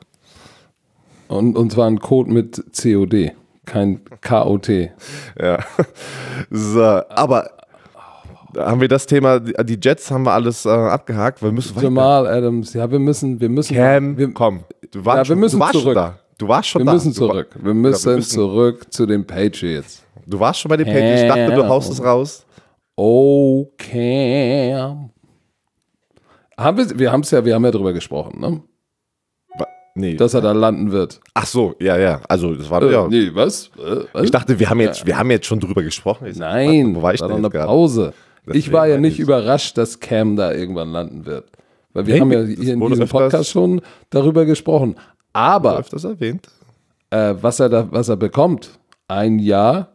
Und zwar ein Code mit COD, kein KOT. Ja. So, aber haben wir das Thema, die Jets haben wir alles abgehakt, wir müssen weiter. Jamal Adams, ja, wir müssen. Komm, du warst schon da. Wir müssen zurück. Wir müssen zurück zu den Patriots. Du warst schon bei den Patriots, ich dachte, du haust es raus. Okay. Wir haben ja drüber gesprochen, ne? Nee. Dass er da landen wird. Ach so, ja. Also das war ja. Nee, was? Ich dachte, wir haben jetzt schon drüber gesprochen. Nein, wo war ich denn? Eine Pause. Ich war ja nicht überrascht, dass Cam da irgendwann landen wird. Weil wir haben ja hier in diesem Podcast schon darüber gesprochen. Aber öfters erwähnt. Was er bekommt, ein Jahr,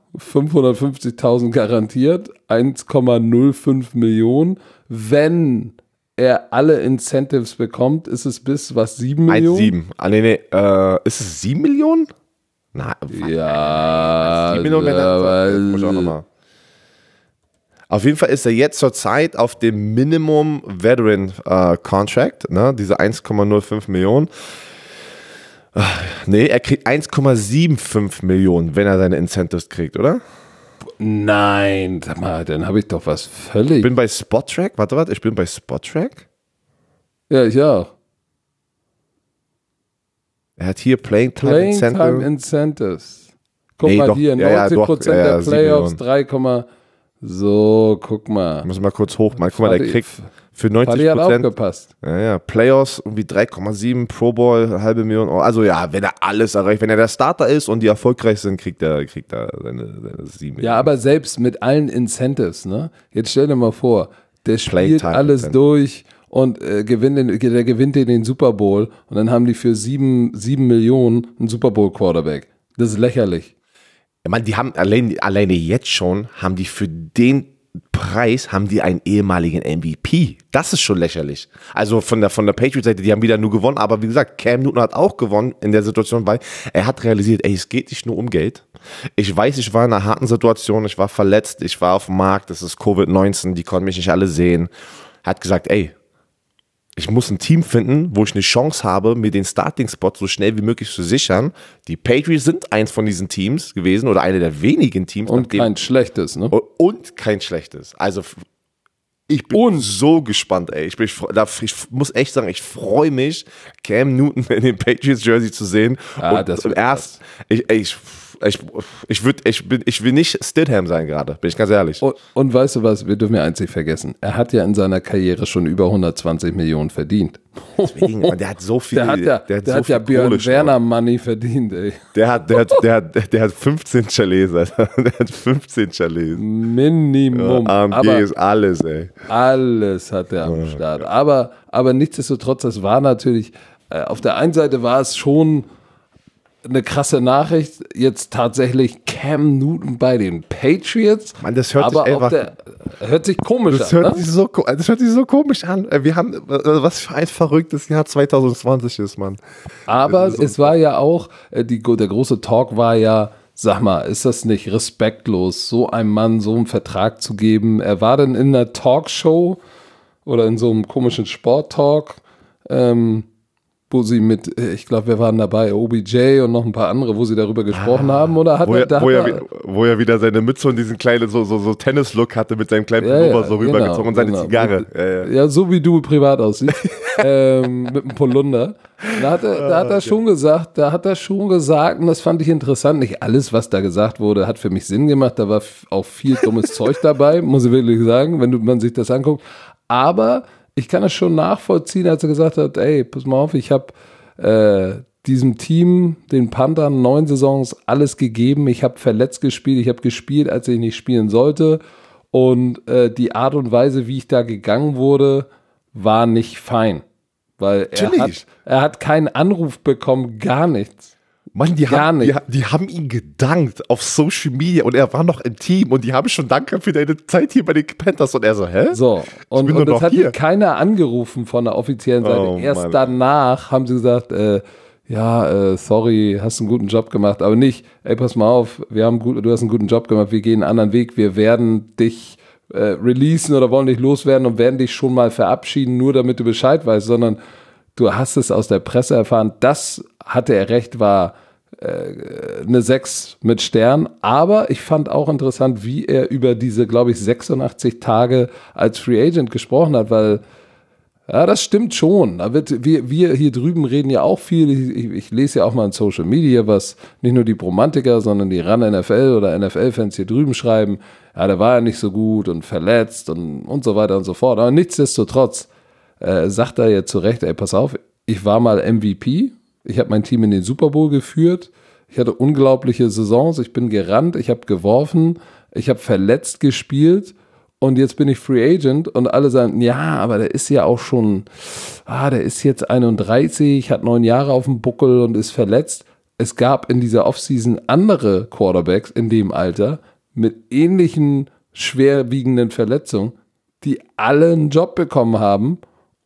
550.000 garantiert, 1,05 Millionen, wenn er alle Incentives bekommt, ist es bis, 7 Millionen? 1,7. Nee. Ist es 7 Millionen? Na, ja. 7 Millionen, muss ich auch nochmal. Auf jeden Fall ist er jetzt zurzeit auf dem Minimum Veteran Contract, ne? Diese 1,05 Millionen. Nee, er kriegt 1,75 Millionen, wenn er seine Incentives kriegt, oder? Nein, sag mal, dann habe ich doch was völlig. Ich bin bei Spottrack. Warte, ich bin bei Spottrack. Ja, ich auch. Er hat hier Playing Time Incentives. Guck Nee, mal doch, hier, 90% der 7 Playoffs, Millionen. 3, so, guck mal. Ich muss mal kurz hoch. Guck mal, der kriegt für Fadi hat 90%. aufgepasst. Ja, Playoffs irgendwie 3,7, Pro Bowl, 500.000 Euro. Also ja, wenn er alles erreicht, wenn er der Starter ist und die erfolgreich sind, kriegt er seine 7 Millionen. Ja, aber selbst mit allen Incentives, ne? Jetzt stell dir mal vor, der spielt Playtime alles Incentive. durch und der gewinnt den Super Bowl und dann haben die für 7 Millionen einen Super Bowl Quarterback. Das ist lächerlich. Ich meine, die haben alleine jetzt schon, haben die für den Preis, haben die einen ehemaligen MVP. Das ist schon lächerlich. Also von der Patriots-Seite, die haben wieder nur gewonnen, aber wie gesagt, Cam Newton hat auch gewonnen in der Situation, weil er hat realisiert, es geht nicht nur um Geld. Ich weiß, ich war in einer harten Situation, ich war verletzt, ich war auf dem Markt, das ist Covid-19, die konnten mich nicht alle sehen. Er hat gesagt, ich muss ein Team finden, wo ich eine Chance habe, mir den Starting-Spot so schnell wie möglich zu sichern. Die Patriots sind eins von diesen Teams gewesen oder eine der wenigen Teams. Und kein schlechtes, ne? Und kein schlechtes. Also ich bin so gespannt, ey. Ich muss echt sagen, ich freue mich, Cam Newton in dem Patriots-Jersey zu sehen. Ja, und das wird erst, ich will nicht Stidham sein gerade, bin ich ganz ehrlich. Und weißt du was, wir dürfen ja eins nicht vergessen. Er hat ja in seiner Karriere schon über 120 Millionen verdient. Deswegen, der hat so viel. Der hat ja Björn Werner Money verdient, ey. Der hat 15 Chalets, Alter. Der hat 15 Chalets. Minimum. AMG aber ist alles, ey. alles hat er am Start. Aber nichtsdestotrotz, das war natürlich, auf der einen Seite war es schon eine krasse Nachricht, jetzt tatsächlich Cam Newton bei den Patriots. Mann, das hört sich einfach... hört sich komisch das an, hört sich so komisch an. Wir haben, was für ein verrücktes Jahr 2020 ist, Mann. Aber es war ja auch, der große Talk war ja, sag mal, ist das nicht respektlos, so einem Mann so einen Vertrag zu geben? Er war dann in einer Talkshow oder in so einem komischen Sporttalk, wo sie ich glaube, wir waren dabei, OBJ und noch ein paar andere, wo sie darüber gesprochen haben, oder wo er wieder seine Mütze und diesen kleinen so Tennis-Look hatte mit seinem kleinen Pullover so rübergezogen und seine Zigarre. Ja, so wie du privat aussiehst, mit einem Polunder. Da hat er schon gesagt, und das fand ich interessant, nicht alles, was da gesagt wurde, hat für mich Sinn gemacht, da war auch viel dummes Zeug dabei, muss ich wirklich sagen, wenn man sich das anguckt, aber ich kann es schon nachvollziehen, als er gesagt hat, pass mal auf, ich habe diesem Team, den Panthern, 9 Saisons alles gegeben. Ich habe verletzt gespielt, ich habe gespielt, als ich nicht spielen sollte. Und die Art und Weise, wie ich da gegangen wurde, war nicht fein. Weil er hat keinen Anruf bekommen, gar nichts. Mann, die haben ihn gedankt auf Social Media und er war noch im Team und die haben schon Danke für deine Zeit hier bei den Panthers und er so, hä? So, und es hat ihn keiner angerufen von der offiziellen Seite. Erst danach haben sie gesagt, sorry, hast einen guten Job gemacht, aber nicht, pass mal auf, du hast einen guten Job gemacht, wir gehen einen anderen Weg, wir werden dich releasen oder wollen dich loswerden und werden dich schon mal verabschieden, nur damit du Bescheid weißt, sondern du hast es aus der Presse erfahren, das hatte er recht, war eine 6 mit Stern, aber ich fand auch interessant, wie er über diese, glaube ich, 86 Tage als Free Agent gesprochen hat, weil ja, das stimmt schon. Wir hier drüben reden ja auch viel. Ich lese ja auch mal in Social Media, was nicht nur die Bromantiker, sondern die RAN-NFL oder NFL-Fans hier drüben schreiben. Ja, der war ja nicht so gut und verletzt und so weiter und so fort. Aber nichtsdestotrotz sagt er jetzt zu Recht, pass auf, ich war mal MVP. Ich habe mein Team in den Super Bowl geführt. Ich hatte unglaubliche Saisons. Ich bin gerannt, ich habe geworfen, ich habe verletzt gespielt. Und jetzt bin ich Free Agent und alle sagen, ja, aber der ist ja auch schon, der ist jetzt 31, hat 9 Jahre auf dem Buckel und ist verletzt. Es gab in dieser Offseason andere Quarterbacks in dem Alter mit ähnlichen schwerwiegenden Verletzungen, die alle einen Job bekommen haben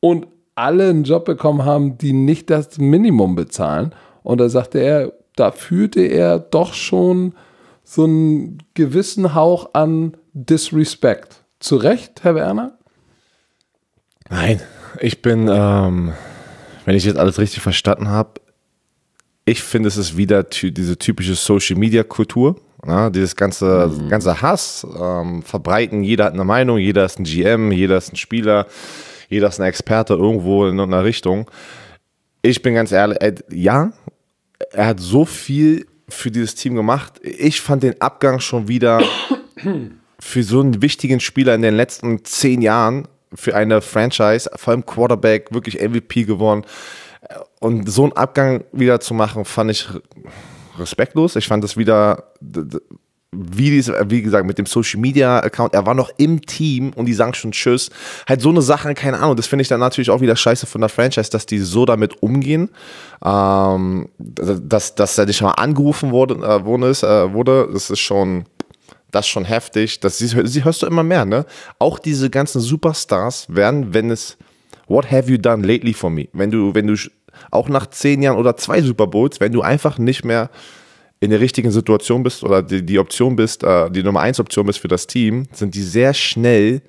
und alle einen Job bekommen haben, die nicht das Minimum bezahlen. Und da sagte er, da fühlte er doch schon so einen gewissen Hauch an Disrespect. Zu Recht, Herr Werner? Nein, ich bin, wenn ich jetzt alles richtig verstanden habe, ich finde, es ist wieder diese typische Social-Media-Kultur. Ja, dieses ganze Hass, verbreiten, jeder hat eine Meinung, jeder ist ein GM, jeder ist ein Spieler, jeder ist ein Experte irgendwo in einer Richtung. Ich bin ganz ehrlich, ja, er hat so viel für dieses Team gemacht. Ich fand den Abgang schon wieder für so einen wichtigen Spieler in den letzten 10 Jahren, für eine Franchise, vor allem Quarterback, wirklich MVP gewonnen. Und so einen Abgang wieder zu machen, fand ich respektlos. Ich fand das wieder, wie gesagt, mit dem Social Media Account, er war noch im Team und die sagen schon Tschüss. Halt so eine Sache, keine Ahnung, das finde ich dann natürlich auch wieder scheiße von der Franchise, dass die so damit umgehen, dass er nicht mal angerufen wurde, das ist schon heftig. Sie hörst du immer mehr, ne? Auch diese ganzen Superstars werden, wenn es what have you done lately for me? Wenn du auch nach 10 Jahren oder 2 Super Bowls, wenn du einfach nicht mehr in der richtigen Situation bist oder die Option bist, die Nummer 1 Option bist für das Team, sind die sehr schnell,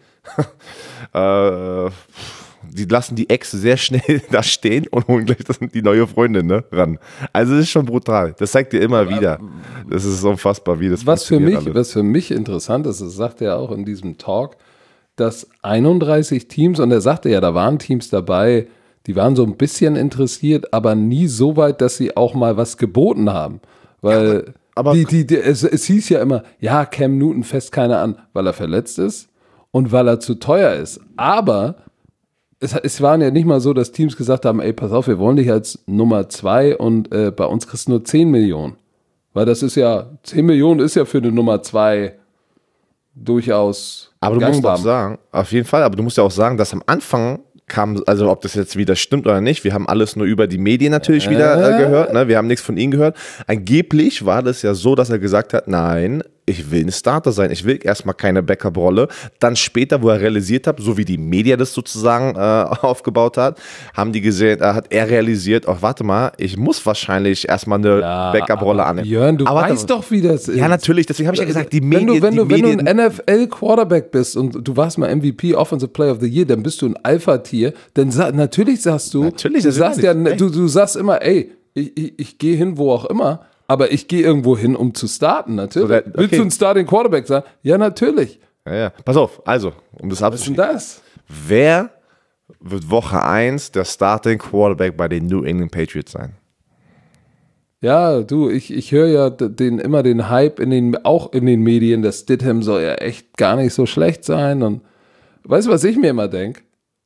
die lassen die Ex sehr schnell da stehen und holen gleich die neue Freundin, ne, ran. Also das ist schon brutal. Das zeigt dir immer wieder. Das ist unfassbar, wie das funktioniert. Was für mich interessant ist, das sagt er auch in diesem Talk, dass 31 Teams, und er sagte ja, da waren Teams dabei, die waren so ein bisschen interessiert, aber nie so weit, dass sie auch mal was geboten haben. Weil ja, aber es hieß ja immer, ja, Cam Newton fässt keiner an, weil er verletzt ist und weil er zu teuer ist. Aber es waren ja nicht mal so, dass Teams gesagt haben, ey, pass auf, wir wollen dich als Nummer 2 und bei uns kriegst du nur 10 Millionen. Weil das ist ja, 10 Millionen ist ja für eine Nummer 2 durchaus aber du gangbar. musst auch sagen, auf jeden Fall, aber du musst ja auch sagen, dass am Anfang kam, also ob das jetzt wieder stimmt oder nicht, wir haben alles nur über die Medien natürlich wieder gehört, ne? Wir haben nichts von ihm gehört. Angeblich war das ja so, dass er gesagt hat, nein, ich will ein Starter sein, ich will erstmal keine Backup-Rolle. Dann später, wo er realisiert hat, so wie die Media das sozusagen aufgebaut hat, haben die gesehen, hat er realisiert, ach warte mal, ich muss wahrscheinlich erstmal eine Backup-Rolle annehmen. Jörn, du weißt doch, wie das ist. Ja, natürlich, deswegen habe ich ja gesagt, die Medien. Wenn du Medien, ein NFL-Quarterback bist und du warst mal MVP, Offensive Player of the Year, dann bist du ein Alpha-Tier, dann natürlich sagst du, du sagst immer, ey, ich gehe hin, wo auch immer, aber ich gehe irgendwo hin, um zu starten, natürlich. So, willst du ein Starting Quarterback sein? Ja, natürlich. Ja. Pass auf, also, um das abzuschließen. Was ist denn das? Wer wird Woche 1 der Starting Quarterback bei den New England Patriots sein? Ja, du, ich höre ja immer den Hype auch in den Medien, der Stidham soll ja echt gar nicht so schlecht sein. Und weißt du, was ich mir immer denke?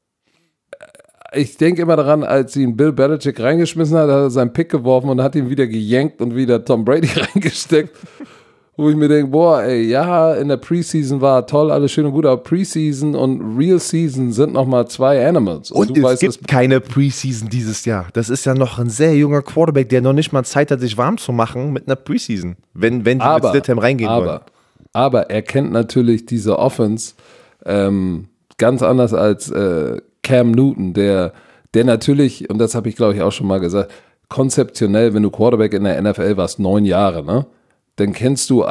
Ich denke immer daran, als ihn Bill Belichick reingeschmissen hat er seinen Pick geworfen und hat ihn wieder gejankt und wieder Tom Brady reingesteckt. Wo ich mir denke, boah, ey, ja, in der Preseason war toll, alles schön und gut, aber Preseason und Real Season sind nochmal 2 Animals. Und es gibt keine Preseason dieses Jahr. Das ist ja noch ein sehr junger Quarterback, der noch nicht mal Zeit hat, sich warm zu machen mit einer Preseason, wenn die mit Stidham reingehen wollen. Aber er kennt natürlich diese Offense ganz anders als Cam Newton, der natürlich, und das habe ich glaube ich auch schon mal gesagt, konzeptionell, wenn du Quarterback in der NFL warst, 9 Jahre, ne? Dann kennst du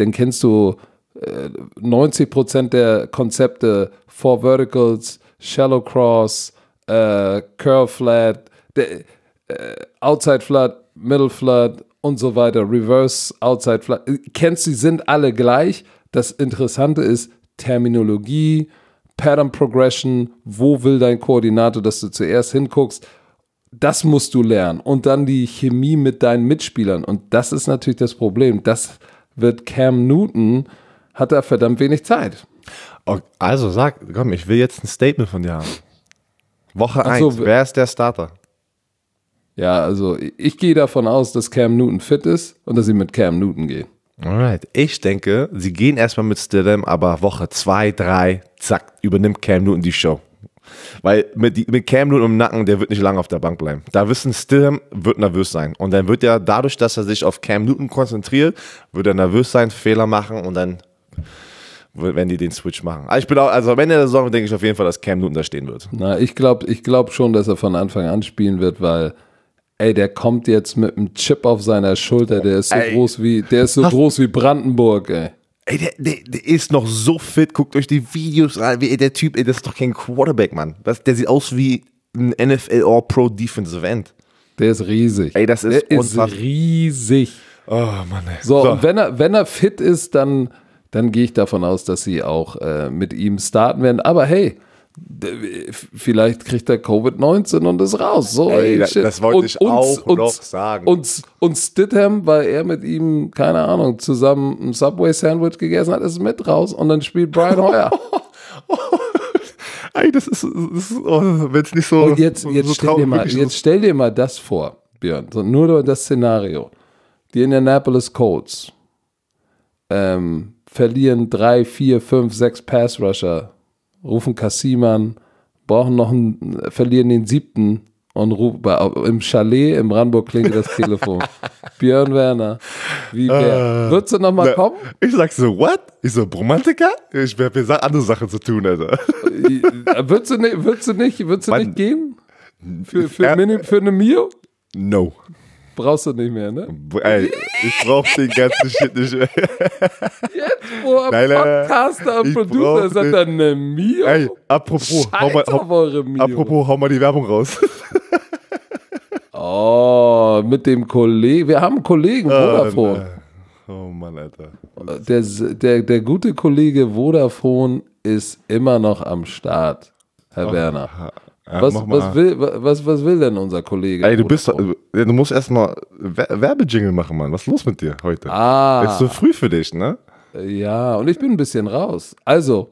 90% der Konzepte, 4 Verticals, Shallow Cross, Curl Flat, Outside Flat, Middle Flat und so weiter, Reverse Outside Flat. Kennst du, die sind alle gleich. Das Interessante ist Terminologie, Pattern Progression, wo will dein Koordinator, dass du zuerst hinguckst. Das musst du lernen. Und dann die Chemie mit deinen Mitspielern. Und das ist natürlich das Problem. Das wird Cam Newton, hat er verdammt wenig Zeit. Also komm, ich will jetzt ein Statement von dir haben. Woche 1, wer ist der Starter? Ja, also ich gehe davon aus, dass Cam Newton fit ist und dass sie mit Cam Newton gehen. Alright, ich denke, sie gehen erstmal mit Stidham, aber Woche 2, 3, zack, übernimmt Cam Newton die Show. Weil mit Cam Newton im Nacken, der wird nicht lange auf der Bank bleiben. Da wissen Stidham wird nervös sein. Und dann wird er, dadurch, dass er sich auf Cam Newton konzentriert, wird er nervös sein, Fehler machen und dann wenn die den Switch machen. Also am Ende der Saison denke ich auf jeden Fall, dass Cam Newton da stehen wird. Na, ich glaub schon, dass er von Anfang an spielen wird, weil der kommt jetzt mit einem Chip auf seiner Schulter, der ist so groß wie Brandenburg, ey. Ey, der ist noch so fit, guckt euch die Videos an, der Typ, das ist doch kein Quarterback, Mann. Der sieht aus wie ein NFL All-Pro Defensive End. Der ist riesig. Ey, das ist riesig. Oh Mann, ey. So, und wenn er fit ist, dann gehe ich davon aus, dass sie auch mit ihm starten werden. Aber hey, vielleicht kriegt er Covid-19 und ist raus. So, ey, das wollte ich auch noch sagen. Und Stidham, weil er mit ihm, keine Ahnung, zusammen ein Subway-Sandwich gegessen hat, ist mit raus und dann spielt Brian Hoyer. Ey, das ist wenn es nicht so. Und jetzt stell dir mal das vor, Björn, so nur das Szenario. Die Indianapolis Colts verlieren 3, 4, 5, 6 Pass-Rusher, rufen Kasim an, verlieren den 7. und im Chalet im Brandenburg klingelt das Telefon. Björn Werner, würdest du nochmal kommen? Ich sag so, what? Ich so, Bromantiker? Ich hab jetzt andere Sachen zu tun, Alter. Würdest du nicht gehen? Für eine Mio? No. Brauchst du nicht mehr, ne? Ey, ich brauch den ganzen Shit nicht mehr. Jetzt, wo am Podcaster und Producer sagt dann eine Mio? Ey, apropos, hau mal die Werbung raus. Oh, mit dem Kollegen. Wir haben einen Kollegen, Vodafone. Oh Mann, Alter. Der gute Kollege Vodafone ist immer noch am Start, Herr Werner. Was will denn unser Kollege? Ey, du musst erstmal Werbejingle machen, Mann. Was ist los mit dir heute? Ist so früh für dich, ne? Ja, und ich bin ein bisschen raus. Also.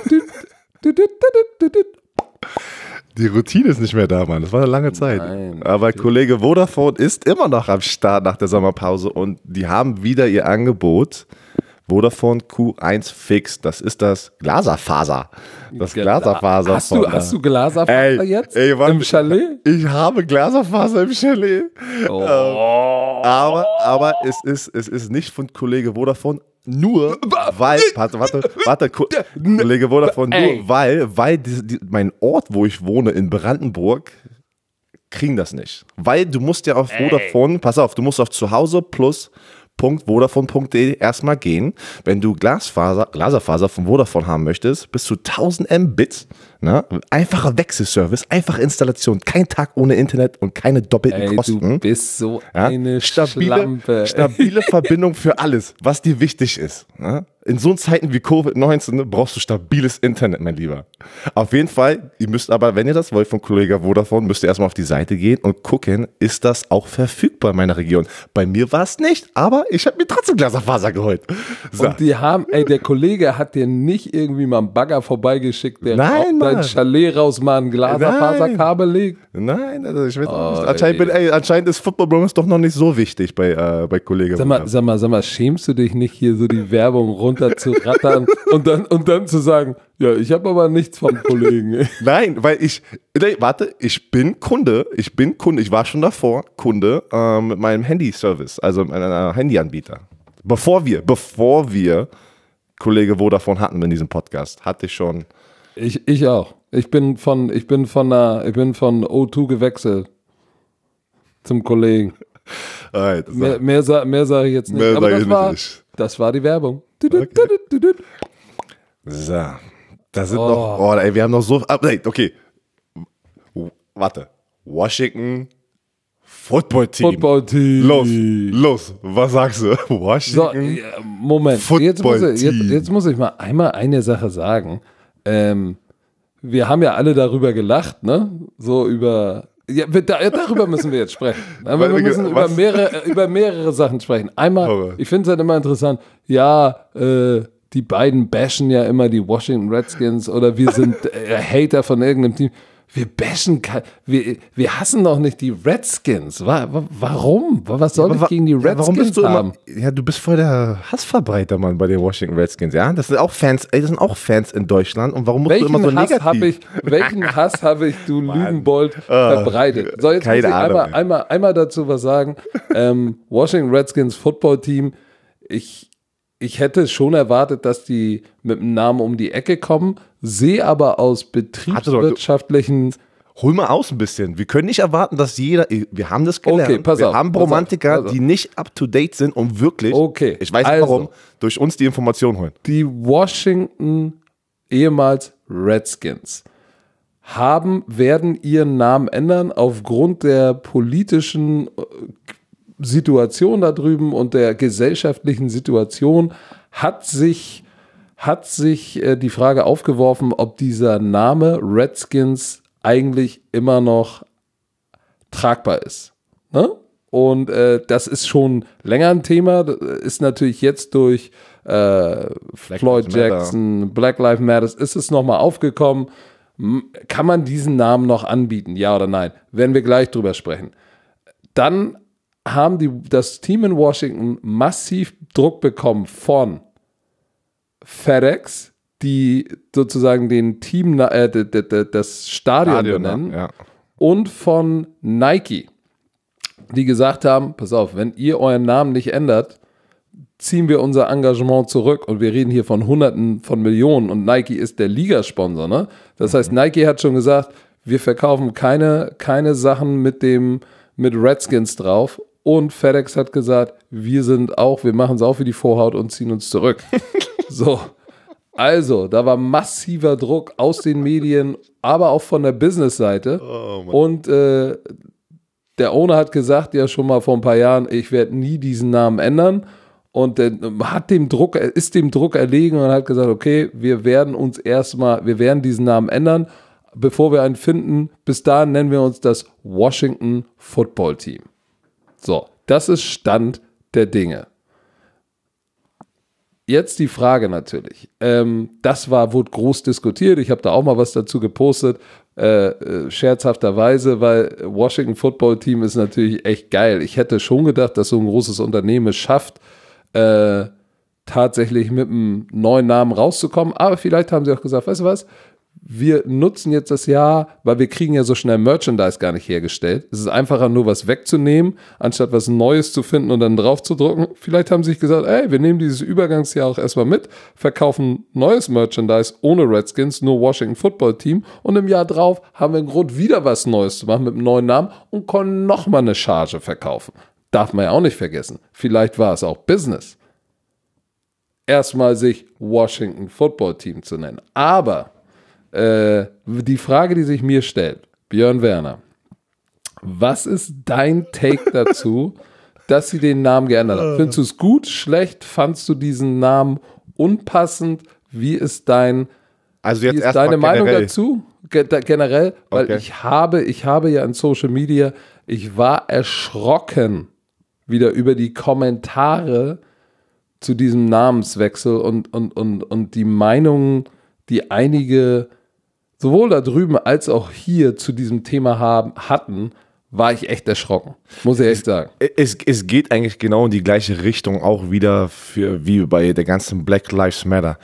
Die Routine ist nicht mehr da, Mann. Das war eine lange Zeit. Nein, aber Kollege Vodafone ist immer noch am Start nach der Sommerpause und die haben wieder ihr Angebot. Vodafone Q1 Fix, das ist das Glaserfaser. Das Glaserfaser. Hast du Glaserfaser jetzt? Im Chalet? Ich habe Glaserfaser im Chalet. Oh. Aber es ist nicht von Kollege Vodafone, nur weil, warte, Kollege Vodafone, nur weil mein Ort, wo ich wohne, in Brandenburg, kriegen das nicht. Weil du musst ja auf Vodafone, pass auf, du musst auf Zuhause plus .vodafone.de erstmal gehen. Wenn du Glaserfaser von Vodafone haben möchtest, bis zu 1000 Mbit, ne? Einfacher Wechselservice, einfache Installation, kein Tag ohne Internet und keine doppelten Kosten. Du bist so eine Schlampe. Stabile Verbindung für alles, was dir wichtig ist. Ne? In so Zeiten wie Covid-19 brauchst du stabiles Internet, mein Lieber. Auf jeden Fall, ihr müsst aber, wenn ihr das wollt von Kollege Vodafone, müsst ihr erstmal auf die Seite gehen und gucken, ist das auch verfügbar in meiner Region. Bei mir war es nicht, aber ich habe mir trotzdem Glaserfaser geholt. So. Und die haben, der Kollege hat dir nicht irgendwie mal einen Bagger vorbeigeschickt, der auf dein Chalet raus mal ein Glaserfaserkabel legt? Nein, also ich weiß anscheinend ist Football Bros doch noch nicht so wichtig bei Kollege Vodafone. Sag mal, schämst du dich nicht hier so die Werbung runter zu rattern und dann zu sagen, ja, ich habe aber nichts vom Kollegen. Nein, weil ich bin Kunde, ich war schon davor Kunde mit meinem Handy-Service, also mit einem Handyanbieter. Bevor wir Kollege Vodafone hatten in diesem Podcast, hatte ich schon. Ich auch. Ich bin von O2 gewechselt zum Kollegen. Mehr sage ich jetzt nicht. Aber das war die Werbung. Okay. So, da sind noch, wir haben noch so, okay, warte, Washington Football Team. Los, was sagst du? Washington Moment, jetzt muss ich mal einmal eine Sache sagen. Wir haben ja alle darüber gelacht, ne? So über... Ja, darüber müssen wir jetzt sprechen. Wir müssen über mehrere Sachen sprechen. Einmal, ich finde es halt immer interessant, die beiden bashen ja immer die Washington Redskins oder wir sind Hater von irgendeinem Team. Wir bashen, wir hassen doch nicht die Redskins. Warum? Was soll ich gegen die Redskins haben? Du bist voll der Hassverbreiter, Mann, bei den Washington Redskins, ja? Das sind auch Fans, in Deutschland. Und warum musst du immer so negativ? Welchen Hass habe ich, du Lügenbold, verbreitet? So, jetzt muss ich einmal dazu was sagen. Washington Redskins Football Team, ich hätte schon erwartet, dass die mit einem Namen um die Ecke kommen, sehe aber aus betriebswirtschaftlichen... Hol mal aus ein bisschen. Wir können nicht erwarten, dass jeder, wir haben das gelernt, Okay, pass wir auf, haben Romantiker, die nicht up-to-date sind und wirklich, ich weiß nicht warum, durch uns die Informationen holen. Die Washington, ehemals Redskins, werden ihren Namen ändern aufgrund der politischen Situation da drüben und der gesellschaftlichen Situation hat sich die Frage aufgeworfen, ob dieser Name Redskins eigentlich immer noch tragbar ist. Ne? Und das ist schon länger ein Thema. Das ist natürlich jetzt durch Floyd Jackson, Black Lives Matter, ist es nochmal aufgekommen. Kann man diesen Namen noch anbieten? Ja oder nein? Werden wir gleich drüber sprechen. Dann haben das Team in Washington massiv Druck bekommen von FedEx, die sozusagen den Team, das Stadion benennen, ja. Und von Nike, die gesagt haben, pass auf, wenn ihr euren Namen nicht ändert, ziehen wir unser Engagement zurück und wir reden hier von Hunderten von Millionen und Nike ist der Ligasponsor, ne? Das heißt, Nike hat schon gesagt, wir verkaufen keine Sachen mit Redskins drauf und FedEx hat gesagt, wir machen es auch wie die Vorhaut und ziehen uns zurück. So. Also, da war massiver Druck aus den Medien, aber auch von der Business-Seite. Und der Owner hat gesagt, ja schon mal vor ein paar Jahren, ich werde nie diesen Namen ändern. Und ist dem Druck erlegen und hat gesagt, okay, wir werden diesen Namen ändern, bevor wir einen finden. Bis dahin nennen wir uns das Washington Football Team. So, das ist Stand der Dinge. Jetzt die Frage natürlich. Wurde groß diskutiert. Ich habe da auch mal was dazu gepostet, scherzhafterweise, weil Washington Football Team ist natürlich echt geil. Ich hätte schon gedacht, dass so ein großes Unternehmen es schafft, tatsächlich mit einem neuen Namen rauszukommen. Aber vielleicht haben sie auch gesagt, weißt du was? Wir nutzen jetzt das Jahr, weil wir kriegen ja so schnell Merchandise gar nicht hergestellt. Es ist einfacher, nur was wegzunehmen, anstatt was Neues zu finden und dann drauf zu drucken. Vielleicht haben sie sich gesagt, ey, wir nehmen dieses Übergangsjahr auch erstmal mit, verkaufen neues Merchandise ohne Redskins, nur Washington Football Team und im Jahr drauf haben wir einen Grund, wieder was Neues zu machen mit einem neuen Namen und können nochmal eine Charge verkaufen. Darf man ja auch nicht vergessen. Vielleicht war es auch Business. Erstmal sich Washington Football Team zu nennen. Aber die Frage, die sich mir stellt, Björn Werner, was ist dein Take dazu, dass sie den Namen geändert haben? Findest du es gut, schlecht? Fandst du diesen Namen unpassend? Wie ist deine Meinung dazu? Generell, weil okay. Ich habe ja in Social Media, ich war erschrocken wieder über die Kommentare zu diesem Namenswechsel und die Meinungen, die einige sowohl da drüben als auch hier zu diesem Thema hatten, war ich echt erschrocken, muss ich echt sagen. Es geht eigentlich genau in die gleiche Richtung auch wieder wie bei der ganzen Black Lives Matter.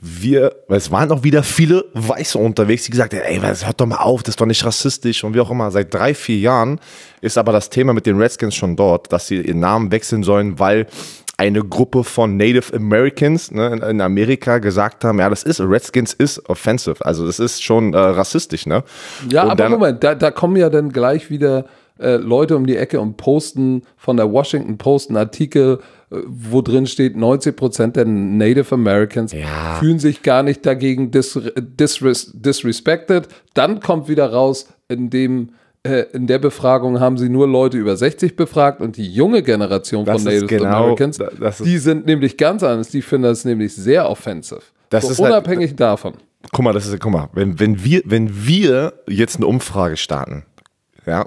Es waren auch wieder viele Weiße unterwegs, die gesagt haben, ey, hört doch mal auf, das ist doch nicht rassistisch und wie auch immer. Seit 3-4 Jahren ist aber das Thema mit den Redskins schon dort, dass sie ihren Namen wechseln sollen, weil eine Gruppe von Native Americans in Amerika gesagt haben, ja, Redskins ist offensive, also das ist schon rassistisch, ne? Ja, und aber Moment, da kommen ja dann gleich wieder Leute um die Ecke und posten von der Washington Post einen Artikel, wo drin steht, 90% der Native Americans fühlen sich gar nicht dagegen disrespected. Dann kommt wieder raus, in der Befragung haben sie nur Leute über 60 befragt und die junge Generation von Native Americans, die sind nämlich ganz anders, die finden das nämlich sehr offensive. Das ist unabhängig davon. Guck mal, wenn wir jetzt eine Umfrage starten, ja,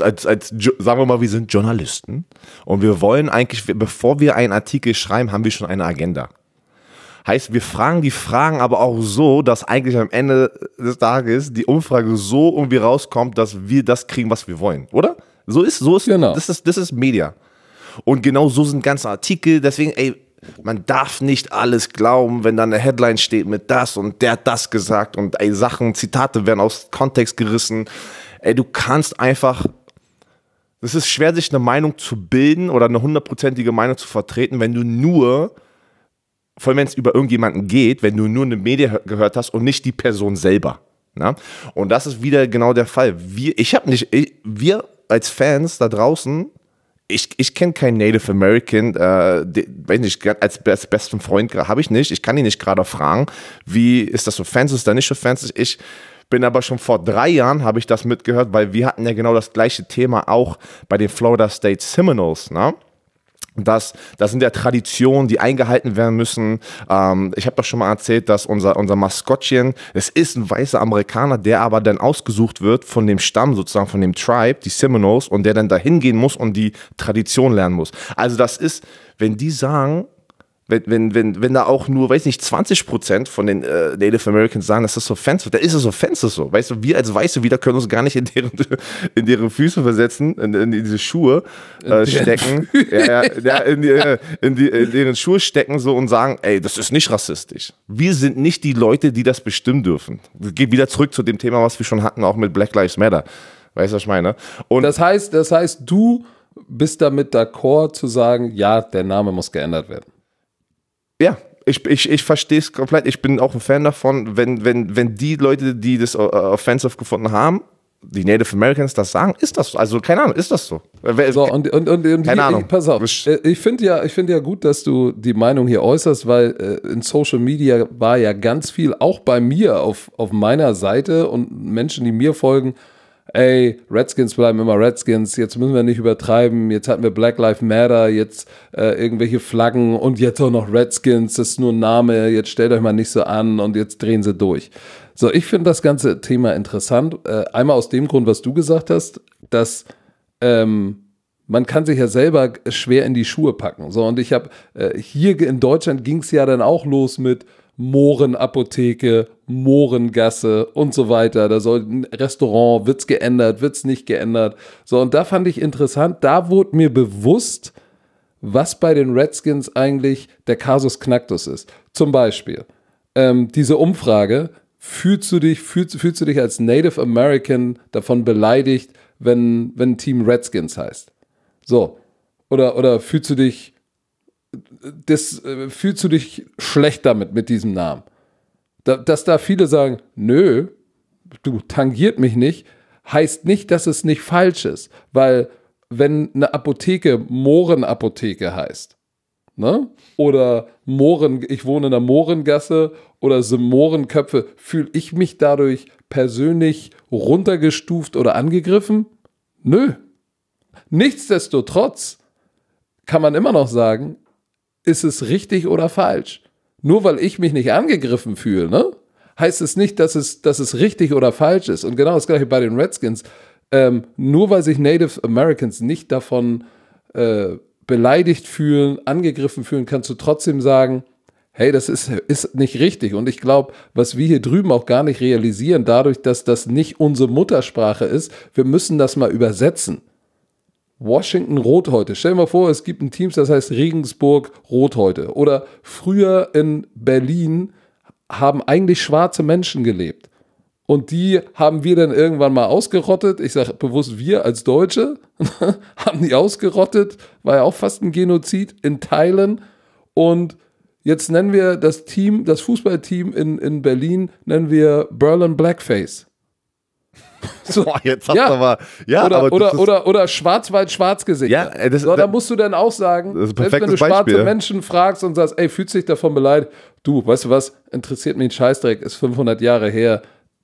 sagen wir mal, wir sind Journalisten und wir wollen eigentlich, bevor wir einen Artikel schreiben, haben wir schon eine Agenda. Heißt, wir fragen die Fragen aber auch so, dass eigentlich am Ende des Tages die Umfrage so irgendwie rauskommt, dass wir das kriegen, was wir wollen, oder? So ist genau. Das ist Media. Und genau so sind ganze Artikel, deswegen, man darf nicht alles glauben, wenn da eine Headline steht mit das und der hat das gesagt und Zitate werden aus Kontext gerissen. Du kannst einfach, es ist schwer, sich eine Meinung zu bilden oder eine 100%ige Meinung zu vertreten, wenn du nur vor allem wenn es über irgendjemanden geht, wenn du nur eine Media gehört hast und nicht die Person selber. Na? Und das ist wieder genau der Fall. Wir als Fans da draußen, ich kenne keinen Native American, weiß nicht, als besten Freund habe ich nicht. Ich kann ihn nicht gerade fragen, wie ist das so Fans, ist da nicht so Fans? Ich bin aber schon vor 3 Jahren, habe ich das mitgehört, weil wir hatten ja genau das gleiche Thema auch bei den Florida State Seminoles, ne? Das sind ja Traditionen, die eingehalten werden müssen. Ich habe doch schon mal erzählt, dass unser Maskottchen, es ist ein weißer Amerikaner, der aber dann ausgesucht wird von dem Stamm, sozusagen von dem Tribe, die Seminoles, und der dann da hingehen muss und die Tradition lernen muss. Also das ist, wenn die sagen, wenn da auch nur, weiß nicht, 20% von den Native Americans sagen, dass das so offensive, dann ist es offensive so. Weißt du, wir als Weiße wieder können uns gar nicht in deren Füße versetzen, in diese Schuhe stecken, in deren Schuhe stecken so und sagen, ey, das ist nicht rassistisch. Wir sind nicht die Leute, die das bestimmen dürfen. Geht wieder zurück zu dem Thema, was wir schon hatten, auch mit Black Lives Matter. Weißt du, was ich meine? Und das heißt, du bist damit d'accord zu sagen, ja, der Name muss geändert werden. Ja, ich verstehe es komplett. Ich bin auch ein Fan davon, wenn die Leute, die das offensive gefunden haben, die Native Americans das sagen, ist das so. Also keine Ahnung, ist das so. So, und keine Ahnung. Pass auf, ich finde ja gut, dass du die Meinung hier äußerst, weil in Social Media war ja ganz viel, auch bei mir auf meiner Seite und Menschen, die mir folgen, ey, Redskins bleiben immer Redskins, jetzt müssen wir nicht übertreiben, jetzt hatten wir Black Lives Matter, jetzt irgendwelche Flaggen und jetzt auch noch Redskins, das ist nur ein Name, jetzt stellt euch mal nicht so an und jetzt drehen sie durch. So, ich finde das ganze Thema interessant, einmal aus dem Grund, was du gesagt hast, dass man kann sich ja selber schwer in die Schuhe packen. So, und ich habe hier in Deutschland ging es ja dann auch los mit Mohrenapotheke, Mohrengasse und so weiter. Da soll ein Restaurant, wird's geändert, wird's nicht geändert. So, und da fand ich interessant, da wurde mir bewusst, was bei den Redskins eigentlich der Kasus Knacktus ist. Zum Beispiel, diese Umfrage, fühlst du dich als Native American davon beleidigt, wenn ein Team Redskins heißt? So, oder fühlst du dich schlecht damit mit diesem Namen? Dass da viele sagen, nö, du tangiert mich nicht, heißt nicht, dass es nicht falsch ist. Weil wenn eine Apotheke Mohrenapotheke heißt, ne? Oder ich wohne in der Mohrengasse oder so Mohrenköpfe, fühle ich mich dadurch persönlich runtergestuft oder angegriffen? Nö. Nichtsdestotrotz kann man immer noch sagen, ist es richtig oder falsch? Nur weil ich mich nicht angegriffen fühle, ne, heißt es nicht, dass es richtig oder falsch ist. Und genau das gleiche bei den Redskins. Nur weil sich Native Americans nicht davon beleidigt fühlen, angegriffen fühlen, kannst du trotzdem sagen, hey, das ist nicht richtig. Und ich glaube, was wir hier drüben auch gar nicht realisieren, dadurch, dass das nicht unsere Muttersprache ist, wir müssen das mal übersetzen. Washington Rothäute. Stell dir mal vor, es gibt ein Team, das heißt Regensburg Rothäute. Oder früher in Berlin haben eigentlich schwarze Menschen gelebt. Und die haben wir dann irgendwann mal ausgerottet. Ich sage bewusst wir als Deutsche haben die ausgerottet. War ja auch fast ein Genozid in Teilen. Und jetzt nennen wir das Fußballteam in Berlin, nennen wir Berlin Blackface. So, boah, jetzt hast du aber, ja, oder Schwarzwald-Schwarzgesicht. Ja, da musst du dann auch sagen, selbst wenn du schwarze Menschen fragst und sagst, ey, fühlst du dich davon beleidigt? Du, weißt du was, interessiert mich ein Scheißdreck, ist 500 Jahre her,